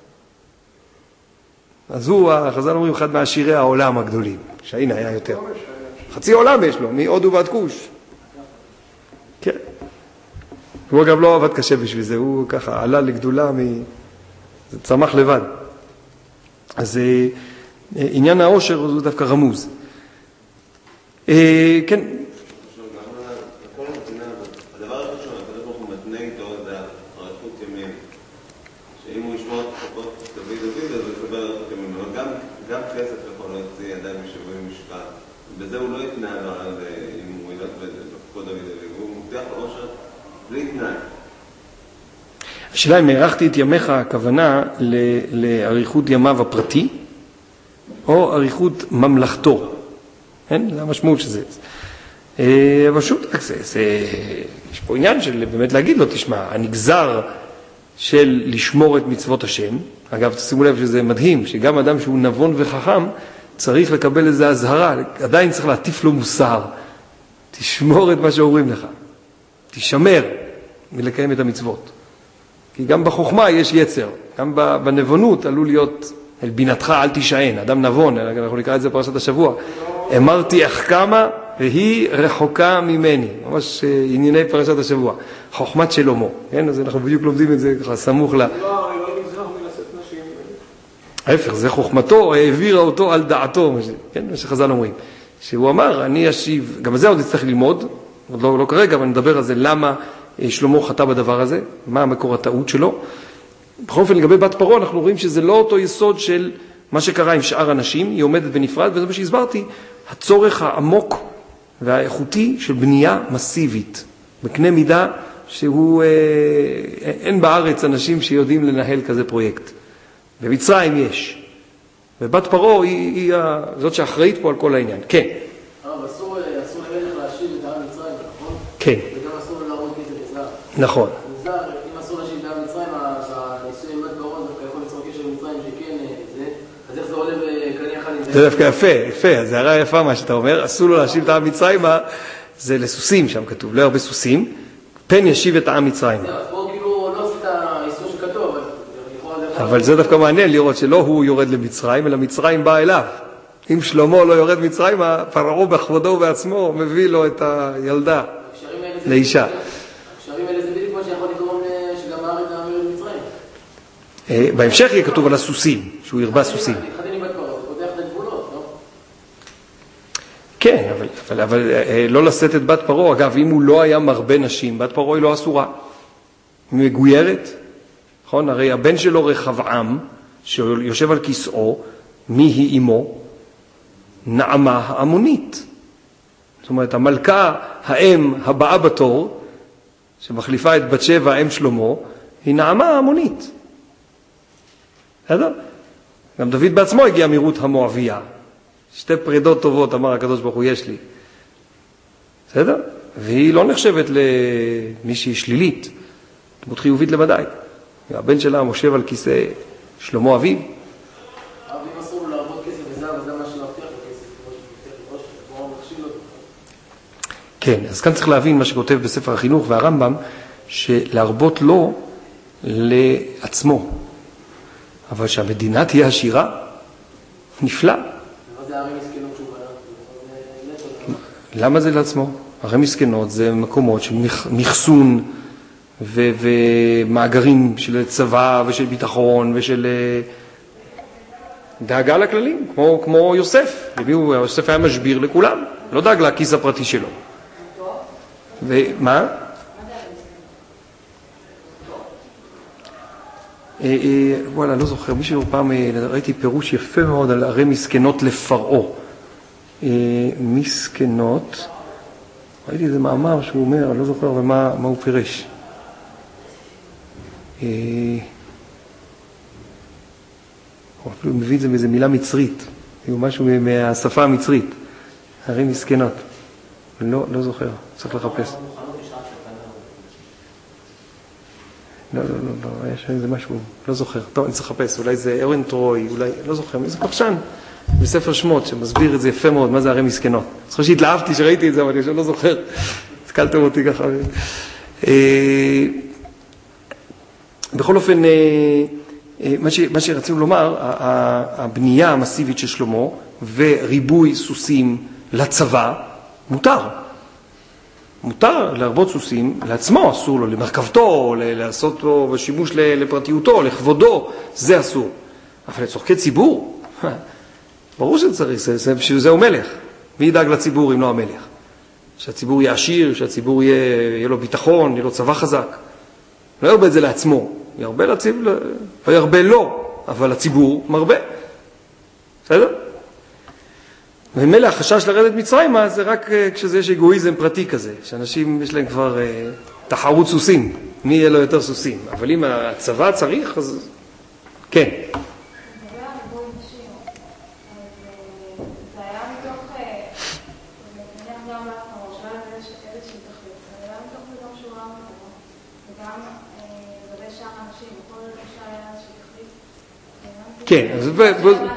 אז הוא, החז"ל אומרים, אחד מעשירי העולם הגדולים, שהנה היה יותר. חצי עולם יש לו, מהודו ועד כוש. כן. הוא אגב לא עבד קשה בשביל זה, הוא ככה עלה לגדולה, זה צמח לבד. אז עניין העושר הוא דווקא רמוז. כן. הדבר הראשון, הקדוש ברוך הוא מתנה איתו זה אריכות ימים. שאם הוא ישמור פחות תביא דוד, אז הוא יקבל אריכות ימים. אבל גם כסף יכול להוציא ידיים משבוי משקל. בזה הוא לא יתנה על אם הוא ילך בפחות דוד דוד. הוא מבטיח לעושר בלי תנאי. השאלה אם הערכתי את ימיך, הכוונה לאריכות ימיו הפרטי, או אריכות ממלכתו. אין? זה המשמעות שזה. אבל שוב, יש פה עניין של באמת להגיד לו, תשמע, הנגזר של לשמור את מצוות השם. אגב, תשימו לב שזה מדהים, שגם אדם שהוא נבון וחכם, צריך לקבל איזו הזהרה, עדיין צריך להטיף לו מוסר. תשמור את מה שאומרים לך. תשמר מלקיים את המצוות. כי גם בחוכמה יש יצר, גם בנבונות עלול להיות, אל בינתך אל תישען, אדם נבון, אנחנו נקרא את זה פרשת השבוע. אמרתי איך כמה והיא רחוקה ממני, ממש ענייני פרשת השבוע. חוכמת שלמה, כן? אז אנחנו בדיוק לומדים את זה ככה סמוך ל... לא, לא נזהר מלשאת נשים. ההפך, זה חוכמתו, העבירה אותו על דעתו, כן? מה שחז"ל אומרים. שהוא אמר, אני אשיב, גם זה עוד נצטרך ללמוד, עוד לא, לא כרגע, אבל נדבר על זה, למה שלמה חטא בדבר הזה, מה המקור הטעות שלו. בכל אופן, לגבי בת פרעה, אנחנו רואים שזה לא אותו יסוד של מה שקרה עם שאר אנשים, היא עומדת בנפרד, וזה מה שהסברתי, הצורך העמוק והאיכותי של בנייה מסיבית, בקנה מידה שהוא, אה, אין בארץ אנשים שיודעים לנהל כזה פרויקט. במצרים יש. ובת פרעה היא, היא זאת שאחראית פה על כל העניין. כן. אבל אסור למלך להשיב את העם מצרים, נכון? כן. וגם אסור להראות כסף לזר. נכון. לזר, אם אסור להשיב את העם מצרים, הניסוי עם בת פרעה דווקא יכול ליצור קשר למצרים שכן זה, אז איך זה עולה בקנה אחד עם זה? זה דווקא יפה, יפה, זה הרע יפה מה שאתה אומר, אסור לו להשיב את העם מצרים, זה לסוסים שם כתוב, לא הרבה סוסים, פן ישיב את העם מצרים. אז פה כאילו לא עושה את האיסור שכתוב, אבל... אבל זה דווקא מעניין לראות שלא הוא יורד למצרים, אלא מצרים בא אליו. אם שלמה לא יורד מצרים, פרעה בכבודו ובעצמו מביא לו את הילדה לאישה. הקשרים האלה זה בדיוק מה שיכול לגרום שגם הארץ נעמיר למצרים. בהמשך יהיה כתוב על הסוסים, שהוא ירבה סוסים. להתחתן עם בת פרעה, זה פותח את הגבולות, לא? כן, אבל, אבל, אבל לא לשאת את בת פרעה. אגב, אם הוא לא היה מרבה נשים, בת פרעה היא לא אסורה. היא מגוירת. נכון? הרי הבן שלו רחבעם, שיושב על כיסאו, מי היא אמו? נעמה העמונית. זאת אומרת, המלכה, האם הבאה בתור, שמחליפה את בת שבע, אם שלמה, היא נעמה העמונית. בסדר? גם דוד בעצמו הגיע מרות המואביה. שתי פרידות טובות, אמר הקדוש ברוך הוא, יש לי. בסדר? והיא לא נחשבת למישהי שלילית, דמות חיובית לוודאי. הבן שלה מושב על כיסא שלמה אביו. אביו אסור לו לעבוד כסף וזהב, וזה מה שמבטיח לו כסף, כמו הוא מכשיל אותו. כן, אז כאן צריך להבין מה שכותב בספר החינוך והרמב"ם, שלהרבות לו לעצמו. אבל שהמדינה תהיה עשירה, נפלא. מה זה הרי מסכנות שהוא בנה? למה זה לעצמו? הרי מסכנות זה מקומות של מחסון, ו- ומאגרים של צבא ושל ביטחון ושל דאגה לכללים, כמו, כמו יוסף. יוסף היה משביר לכולם, לא דאג לכיס הפרטי שלו. ומה? וואלה, לא זוכר, מישהו פעם ראיתי פירוש יפה מאוד על ערי מסכנות לפרעה. מסכנות, ראיתי איזה מאמר שהוא אומר, אני לא זוכר ומה, מה הוא פירש. הוא אפילו מביא את זה באיזו מילה מצרית, משהו מהשפה המצרית, ערי מסכנות. לא, לא זוכר, צריך לחפש. לא, לא, לא, לא, יש איזה משהו, לא זוכר. טוב, אני צריך לחפש, אולי זה אורן טרוי, אולי, לא זוכר, איזה פרשן בספר שמות שמסביר את זה יפה מאוד, מה זה ערי מסכנות. אני חושב שהתלהבתי שראיתי את זה, אבל אני לא זוכר. התקלתם אותי ככה. בכל אופן, מה שרצינו לומר, הבנייה המסיבית של שלמה וריבוי סוסים לצבא, מותר. מותר להרבות סוסים, לעצמו אסור לו, למרכבתו, לעשות לו שימוש לפרטיותו, לכבודו, זה אסור. אבל לצורכי ציבור, ברור שצריך, שזה הוא מלך. מי ידאג לציבור אם לא המלך? שהציבור יהיה עשיר, שהציבור יהיה, יהיה לו ביטחון, יהיה לו צבא חזק. לא ירבה את זה לעצמו, ירבה לציבור, לא ירבה לו, אבל הציבור מרבה. בסדר? ומילא החשש לרדת מצרימה זה רק כשזה יש אגואיזם פרטי כזה, שאנשים יש להם כבר uh, תחרות סוסים, מי יהיה לו יותר סוסים. אבל אם הצבא צריך, אז כן. וגם לגבי שאר האנשים, כל אישה היה שתחליט. כן, אז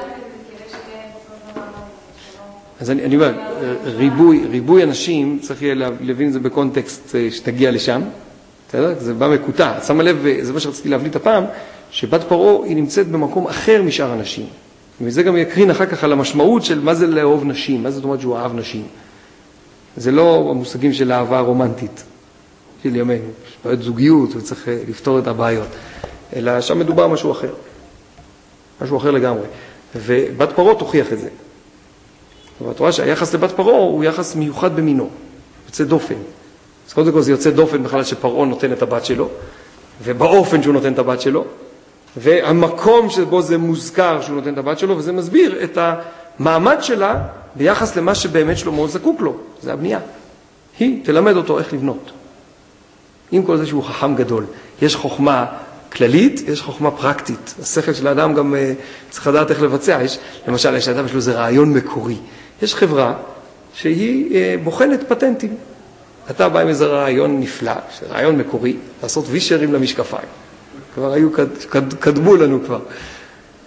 אז אני, אני אומר, ריבוי, ריבוי אנשים צריך יהיה להבין את זה בקונטקסט שתגיע לשם, בסדר? זה בא מקוטע. שמה לב, זה מה שרציתי להבליט הפעם, שבת פרעה היא נמצאת במקום אחר משאר הנשים. וזה גם יקרין אחר כך על המשמעות של מה זה לאהוב נשים, מה זאת אומרת שהוא אהב נשים. זה לא המושגים של אהבה רומנטית של ימינו, יש בעיות זוגיות וצריך לפתור את הבעיות, אלא שם מדובר משהו אחר, משהו אחר לגמרי. ובת פרעה תוכיח את זה. ואת רואה שהיחס לבת פרעה הוא יחס מיוחד במינו, יוצא דופן. אז קודם כל זה יוצא דופן בכלל שפרעה נותן את הבת שלו, ובאופן שהוא נותן את הבת שלו, והמקום שבו זה מוזכר שהוא נותן את הבת שלו, וזה מסביר את המעמד שלה ביחס למה שבאמת שלמה זקוק לו, זה הבנייה. היא תלמד אותו איך לבנות. עם כל זה שהוא חכם גדול. יש חוכמה כללית, יש חוכמה פרקטית. השכל של האדם גם uh, צריך לדעת איך לבצע. יש, למשל, יש לאדם שלו זה רעיון מקורי. יש חברה שהיא uh, בוחנת פטנטים. אתה בא עם איזה רעיון נפלא, רעיון מקורי, לעשות וישרים למשקפיים. כבר היו, קד, קד, קדמו לנו כבר. Uh,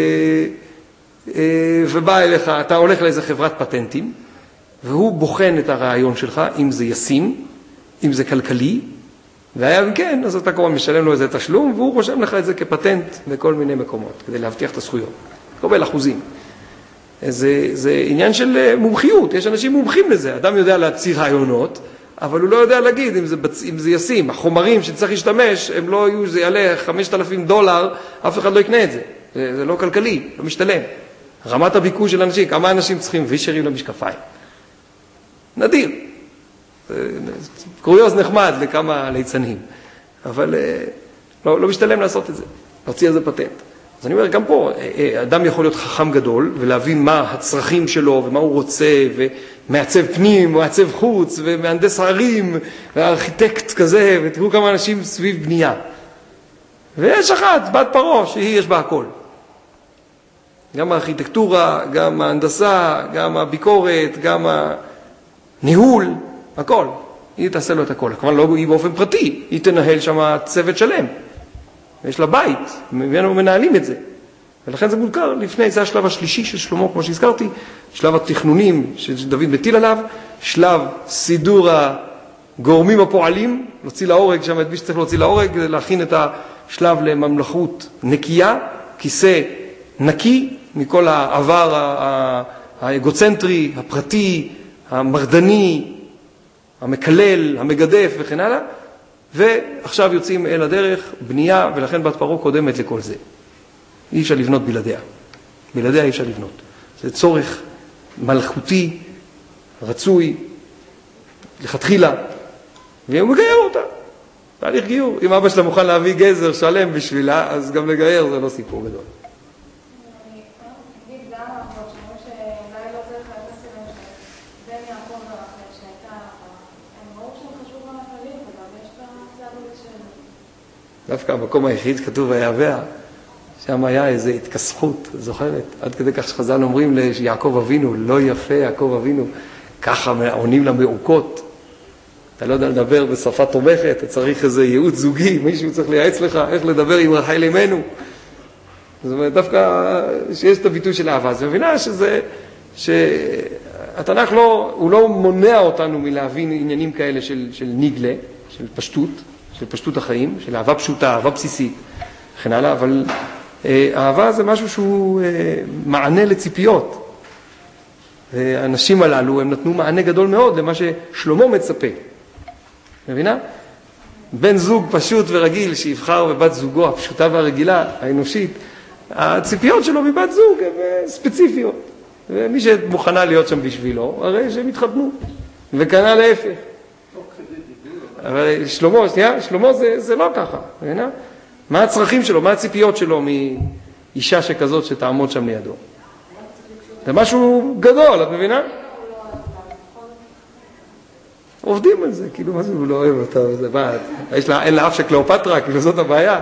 uh, ובא אליך, אתה הולך לאיזה חברת פטנטים, והוא בוחן את הרעיון שלך, אם זה ישים, אם זה כלכלי, והיה כן, אז אתה כבר משלם לו איזה תשלום, והוא רושם לך את זה כפטנט בכל מיני מקומות, כדי להבטיח את הזכויות. קובל אחוזים. זה, זה עניין של מומחיות, יש אנשים מומחים לזה. אדם יודע להציע רעיונות, אבל הוא לא יודע להגיד אם זה, אם זה ישים. החומרים שצריך להשתמש, הם לא יהיו, זה יעלה חמשת אלפים דולר, אף אחד לא יקנה את זה. זה, זה לא כלכלי, לא משתלם. רמת הביקוש של אנשים, כמה אנשים צריכים וישרים למשקפיים. נדיר. קוריוז נחמד לכמה ליצנים, אבל לא, לא משתלם לעשות את זה, להוציא על זה פטנט. אז אני אומר, גם פה, אדם יכול להיות חכם גדול, ולהבין מה הצרכים שלו, ומה הוא רוצה, ומעצב פנים, ומעצב חוץ, ומהנדס הערים, וארכיטקט כזה, ותראו כמה אנשים סביב בנייה. ויש אחת, בת פרעה, שהיא יש בה הכל. גם הארכיטקטורה, גם ההנדסה, גם הביקורת, גם הניהול, הכל. היא תעשה לו את הכל. כמובן לא היא באופן פרטי, היא תנהל שם צוות שלם. יש לה בית, ממנו מנהלים את זה. ולכן זה מוזכר לפני, זה השלב השלישי של שלמה, כמו שהזכרתי, שלב התכנונים שדוד מטיל עליו, שלב סידור הגורמים הפועלים, להוציא להורג שם את מי שצריך להוציא להורג, להכין את השלב לממלכות נקייה, כיסא נקי מכל העבר האגוצנטרי, הפרטי, המרדני, המקלל, המגדף וכן הלאה, ועכשיו יוצאים אל הדרך, בנייה, ולכן בת פרעה קודמת לכל זה. אי אפשר לבנות בלעדיה. בלעדיה אי אפשר לבנות. זה צורך מלכותי, רצוי, לכתחילה, והוא מגייר אותה. תהליך גיור. אם אבא שלה מוכן להביא גזר שלם בשבילה, אז גם לגייר זה לא סיפור גדול. דווקא המקום היחיד כתוב היהווה, שם היה איזו התכסחות, זוכרת? עד כדי כך שחז"ל אומרים ליעקב אבינו, לא יפה יעקב אבינו, ככה עונים למעוקות. אתה לא יודע לדבר בשפה תומכת, אתה צריך איזה ייעוץ זוגי, מישהו צריך לייעץ לך איך לדבר עם רחל אמנו. זאת אומרת, דווקא שיש את הביטוי של אהבה, זה מבינה שזה, שהתנ"ך לא, הוא לא מונע אותנו מלהבין עניינים כאלה של, של ניגלה, של פשטות, של פשטות החיים, של אהבה פשוטה, אהבה בסיסית, וכן הלאה, אבל אה, אהבה זה משהו שהוא אה, מענה לציפיות. והאנשים הללו, הם נתנו מענה גדול מאוד למה ששלמה מצפה. מבינה? בן זוג פשוט ורגיל שיבחר בבת זוגו הפשוטה והרגילה, האנושית, הציפיות שלו מבת זוג הן אה, ספציפיות. ומי שמוכנה להיות שם בשבילו, הרי שהם התחתנו. וכנ"ל להפך. אבל שלמה, שנייה, שלמה זה, זה לא ככה, מבינה? מה הצרכים שלו, מה הציפיות שלו מאישה שכזאת שתעמוד שם לידו? זה משהו גדול, את מבינה? עובדים על זה, כאילו מה זה הוא לא אוהב אותה, זה מה, יש לה, אין לה אף של קליאופטרה, כאילו זאת הבעיה.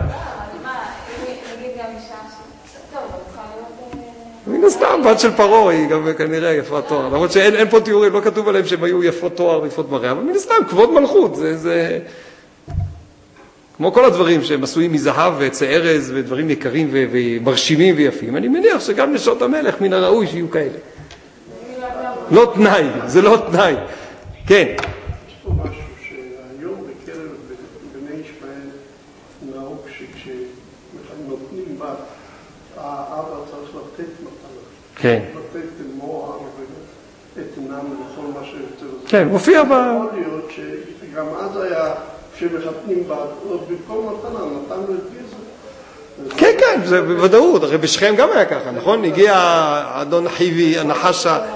מן הסתם, בת של פרעה היא גם כנראה יפת תואר. למרות שאין פה תיאורים, לא כתוב עליהם שהם היו יפות תואר ויפות מראה, אבל מן הסתם, כבוד מלכות, זה, זה... כמו כל הדברים שהם עשויים מזהב ועצי ארז ודברים יקרים ומרשימים ויפים, אני מניח שגם נשות המלך מן הראוי שיהיו כאלה. לא תנאי, זה לא תנאי. כן. יש פה משהו שהיום בקרב בני ישמעאל נהוג שכשנותנים בת, האבא צריך לתת מתנה. כן. לתת מוח ואתנם וכל מה שיותר. כן, מופיע ב... יכול להיות שגם אז היה, כשמחתנים בת, במקום מתנה, נתן לו את גזר. כן, כן, זה בוודאות, הרי בשכם גם היה ככה, נכון? הגיע אדון חיבי, הנחש ה...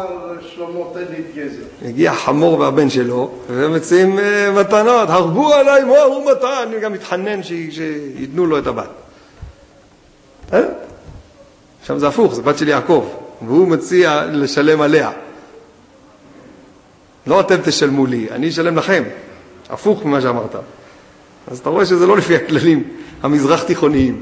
הגיע חמור והבן שלו, ומציעים מתנות, הרבו עליי מוח ומתן, אני גם מתחנן שיתנו לו את הבת. עכשיו זה הפוך, זה בת של יעקב, והוא מציע לשלם עליה. לא אתם תשלמו לי, אני אשלם לכם. הפוך ממה שאמרת. אז אתה רואה שזה לא לפי הכללים המזרח תיכוניים.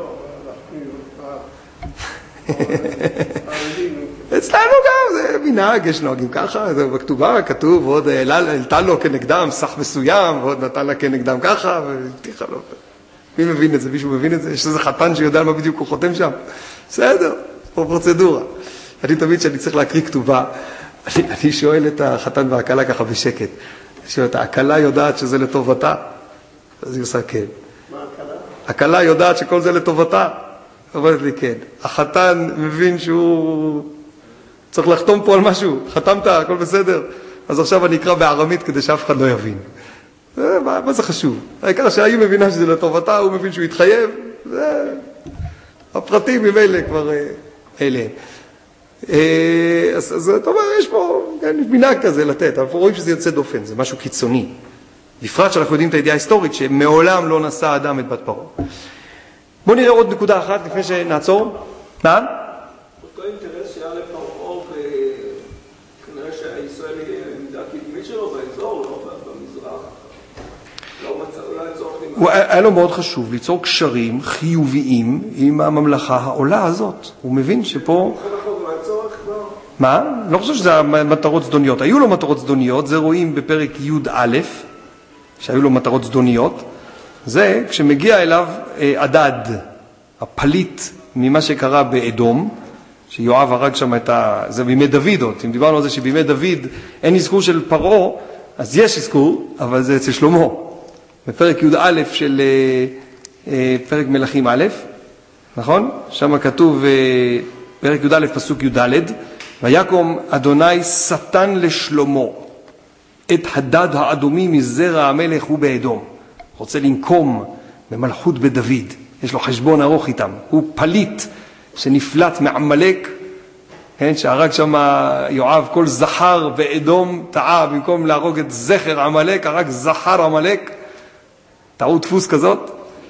אצלנו גם זה מנהג, יש נוהגים ככה, זה בכתובה כתוב, ועוד העלתה לו כנגדם סך מסוים, ועוד נתן לה כנגדם ככה, והבטיחה לו. מי מבין את זה? מישהו מבין את זה? יש איזה חתן שיודע מה בדיוק הוא חותם שם? בסדר, פה פרוצדורה. אני תמיד שאני צריך להקריא כתובה, אני, אני שואל את החתן והקלה ככה בשקט. אני שואל, הקלה יודעת שזה לטובתה? אז היא עושה כן. מה הקלה? הקלה יודעת שכל זה לטובתה? אומרת לי כן. החתן מבין שהוא צריך לחתום פה על משהו. חתמת, הכל בסדר. אז עכשיו אני אקרא בארמית כדי שאף אחד לא יבין. מה, מה זה חשוב? העיקר שהיא מבינה שזה לטובתה, הוא מבין שהוא יתחייב. זה... הפרטים ממילא כבר אלה. אז, אז אתה אומר, יש פה מנהג כזה לתת, אבל רואים שזה יוצא דופן, זה משהו קיצוני. בפרט שאנחנו יודעים את הידיעה ההיסטורית, שמעולם לא נשא אדם את בת פרעה. בואו נראה עוד נקודה אחת לפני שנעצור. מה? אותו אינטרס שהיה לפרעה, וכנראה שהישראל היא מידה קדמית שלו באזור, לא במזרח. לא מצא, אולי צורך... היה לו מאוד חשוב ליצור קשרים חיוביים עם הממלכה העולה הזאת. הוא מבין שפה... מה? לא חושב שזה מטרות זדוניות. היו לו מטרות זדוניות, זה רואים בפרק י' א', שהיו לו מטרות זדוניות. זה כשמגיע אליו עדד, הפליט ממה שקרה באדום, שיואב הרג שם את ה... זה בימי דוד עוד. אם דיברנו על זה שבימי דוד אין אזכור של פרעה, אז יש אזכור, אבל זה אצל שלמה. בפרק י' א' של פרק מלכים א', נכון? שם כתוב פרק י' א' פסוק י' ד', ויקום אדוני שטן לשלמה את הדד האדומי מזרע המלך הוא באדום. רוצה לנקום במלכות בדוד, יש לו חשבון ארוך איתם. הוא פליט שנפלט מעמלק, כן, שהרג שם יואב כל זכר באדום, טעה, במקום להרוג את זכר עמלק, הרג זכר עמלק, טעו דפוס כזאת.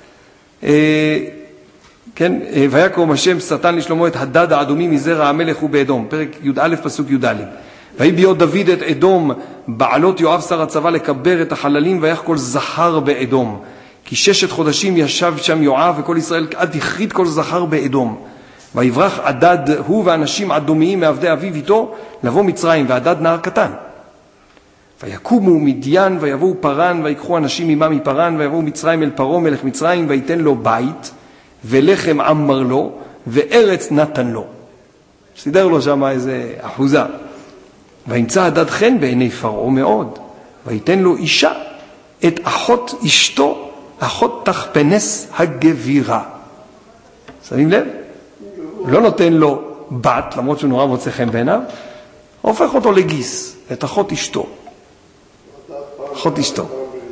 כן, ויקום השם שטן לשלמה את הדד האדומי מזרע המלך הוא באדום, פרק י' א' פסוק י' ד'. ויהי ביום דוד את אדום בעלות יואב שר הצבא לקבר את החללים ויח כל זכר באדום. כי ששת חודשים ישב שם יואב וכל ישראל עד הכרית כל זכר באדום. ויברח עדד הוא ואנשים אדומיים מעבדי אביו איתו לבוא מצרים, ועדד נער קטן. ויקומו מדיין ויבואו פרן ויקחו אנשים עמם מפרן ויבואו מצרים אל פרעה מלך מצרים ויתן לו בית ולחם אמר לו וארץ נתן לו. סידר לו שם איזה אחוזה. וימצא עדד חן בעיני פרעה מאוד, ויתן לו אישה, את אחות אשתו, אחות תחפנס הגבירה. שמים לב? לא נותן לו בת, למרות שהוא נורא מוצא חן בעיניו, הופך אותו לגיס, את אחות אשתו. אחות אשתו.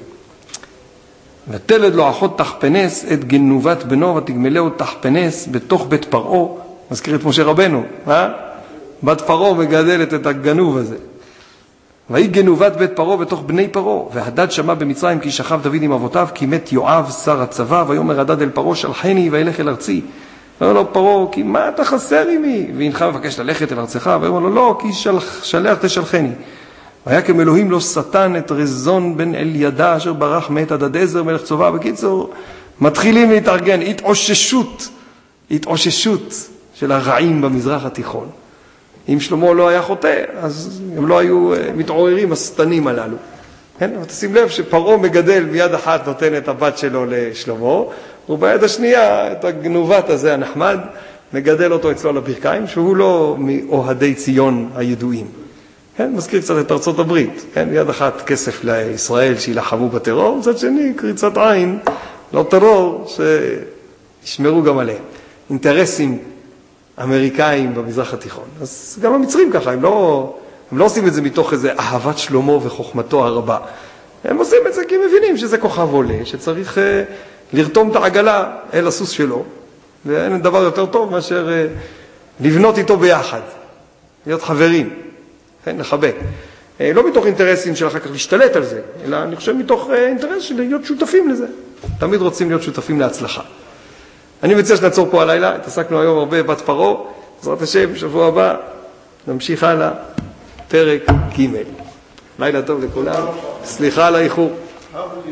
ותלד לו אחות תחפנס את גנובת בנו, ותגמלהו תחפנס בתוך בית פרעה, מזכיר את משה רבנו, אה? בת פרעה מגדלת את הגנוב הזה. והיא גנובת בית פרעה בתוך בני פרעה. והדד שמע במצרים כי שכב דוד עם אבותיו, כי מת יואב שר הצבא, ויאמר הדד אל פרעה שלחני וילך אל ארצי. ואומר לו פרעה, כי מה אתה חסר עמי? והנך מבקש ללכת אל ארצך, ואומר לו לא, כי שלח, שלח תשלחני. ויקם אלוהים לו שטן את רזון בן אלידע אשר ברח מאת הדדעזר מלך צבא. בקיצור, מתחילים להתארגן, התאוששות, התאוששות של הרעים במזרח התיכון. אם שלמה לא היה חוטא, אז הם לא היו מתעוררים השטנים הללו. כן? אבל תשים לב שפרעה מגדל ביד אחת נותן את הבת שלו לשלמה, וביד השנייה את הגנובת הזה הנחמד, מגדל אותו אצלו על הברכיים, שהוא לא מאוהדי ציון הידועים. כן? מזכיר קצת את ארצות הברית. כן? ביד אחת כסף לישראל שילחמו בטרור, מצד שני קריצת עין, לא טרור, שישמרו גם עליהם. אינטרסים אמריקאים במזרח התיכון. אז גם המצרים ככה, הם לא, הם לא עושים את זה מתוך איזה אהבת שלמה וחוכמתו הרבה. הם עושים את זה כי הם מבינים שזה כוכב עולה, שצריך uh, לרתום את העגלה אל הסוס שלו, ואין דבר יותר טוב מאשר uh, לבנות איתו ביחד, להיות חברים, כן, לחבק. Uh, לא מתוך אינטרסים של אחר כך להשתלט על זה, אלא אני חושב מתוך uh, אינטרס של להיות שותפים לזה. תמיד רוצים להיות שותפים להצלחה. אני מציע שנעצור פה הלילה, התעסקנו היום הרבה בת פרעה, בעזרת השם, שבוע הבא, נמשיך הלאה, פרק ג'. לילה טוב לכולם, סליחה על האיחור.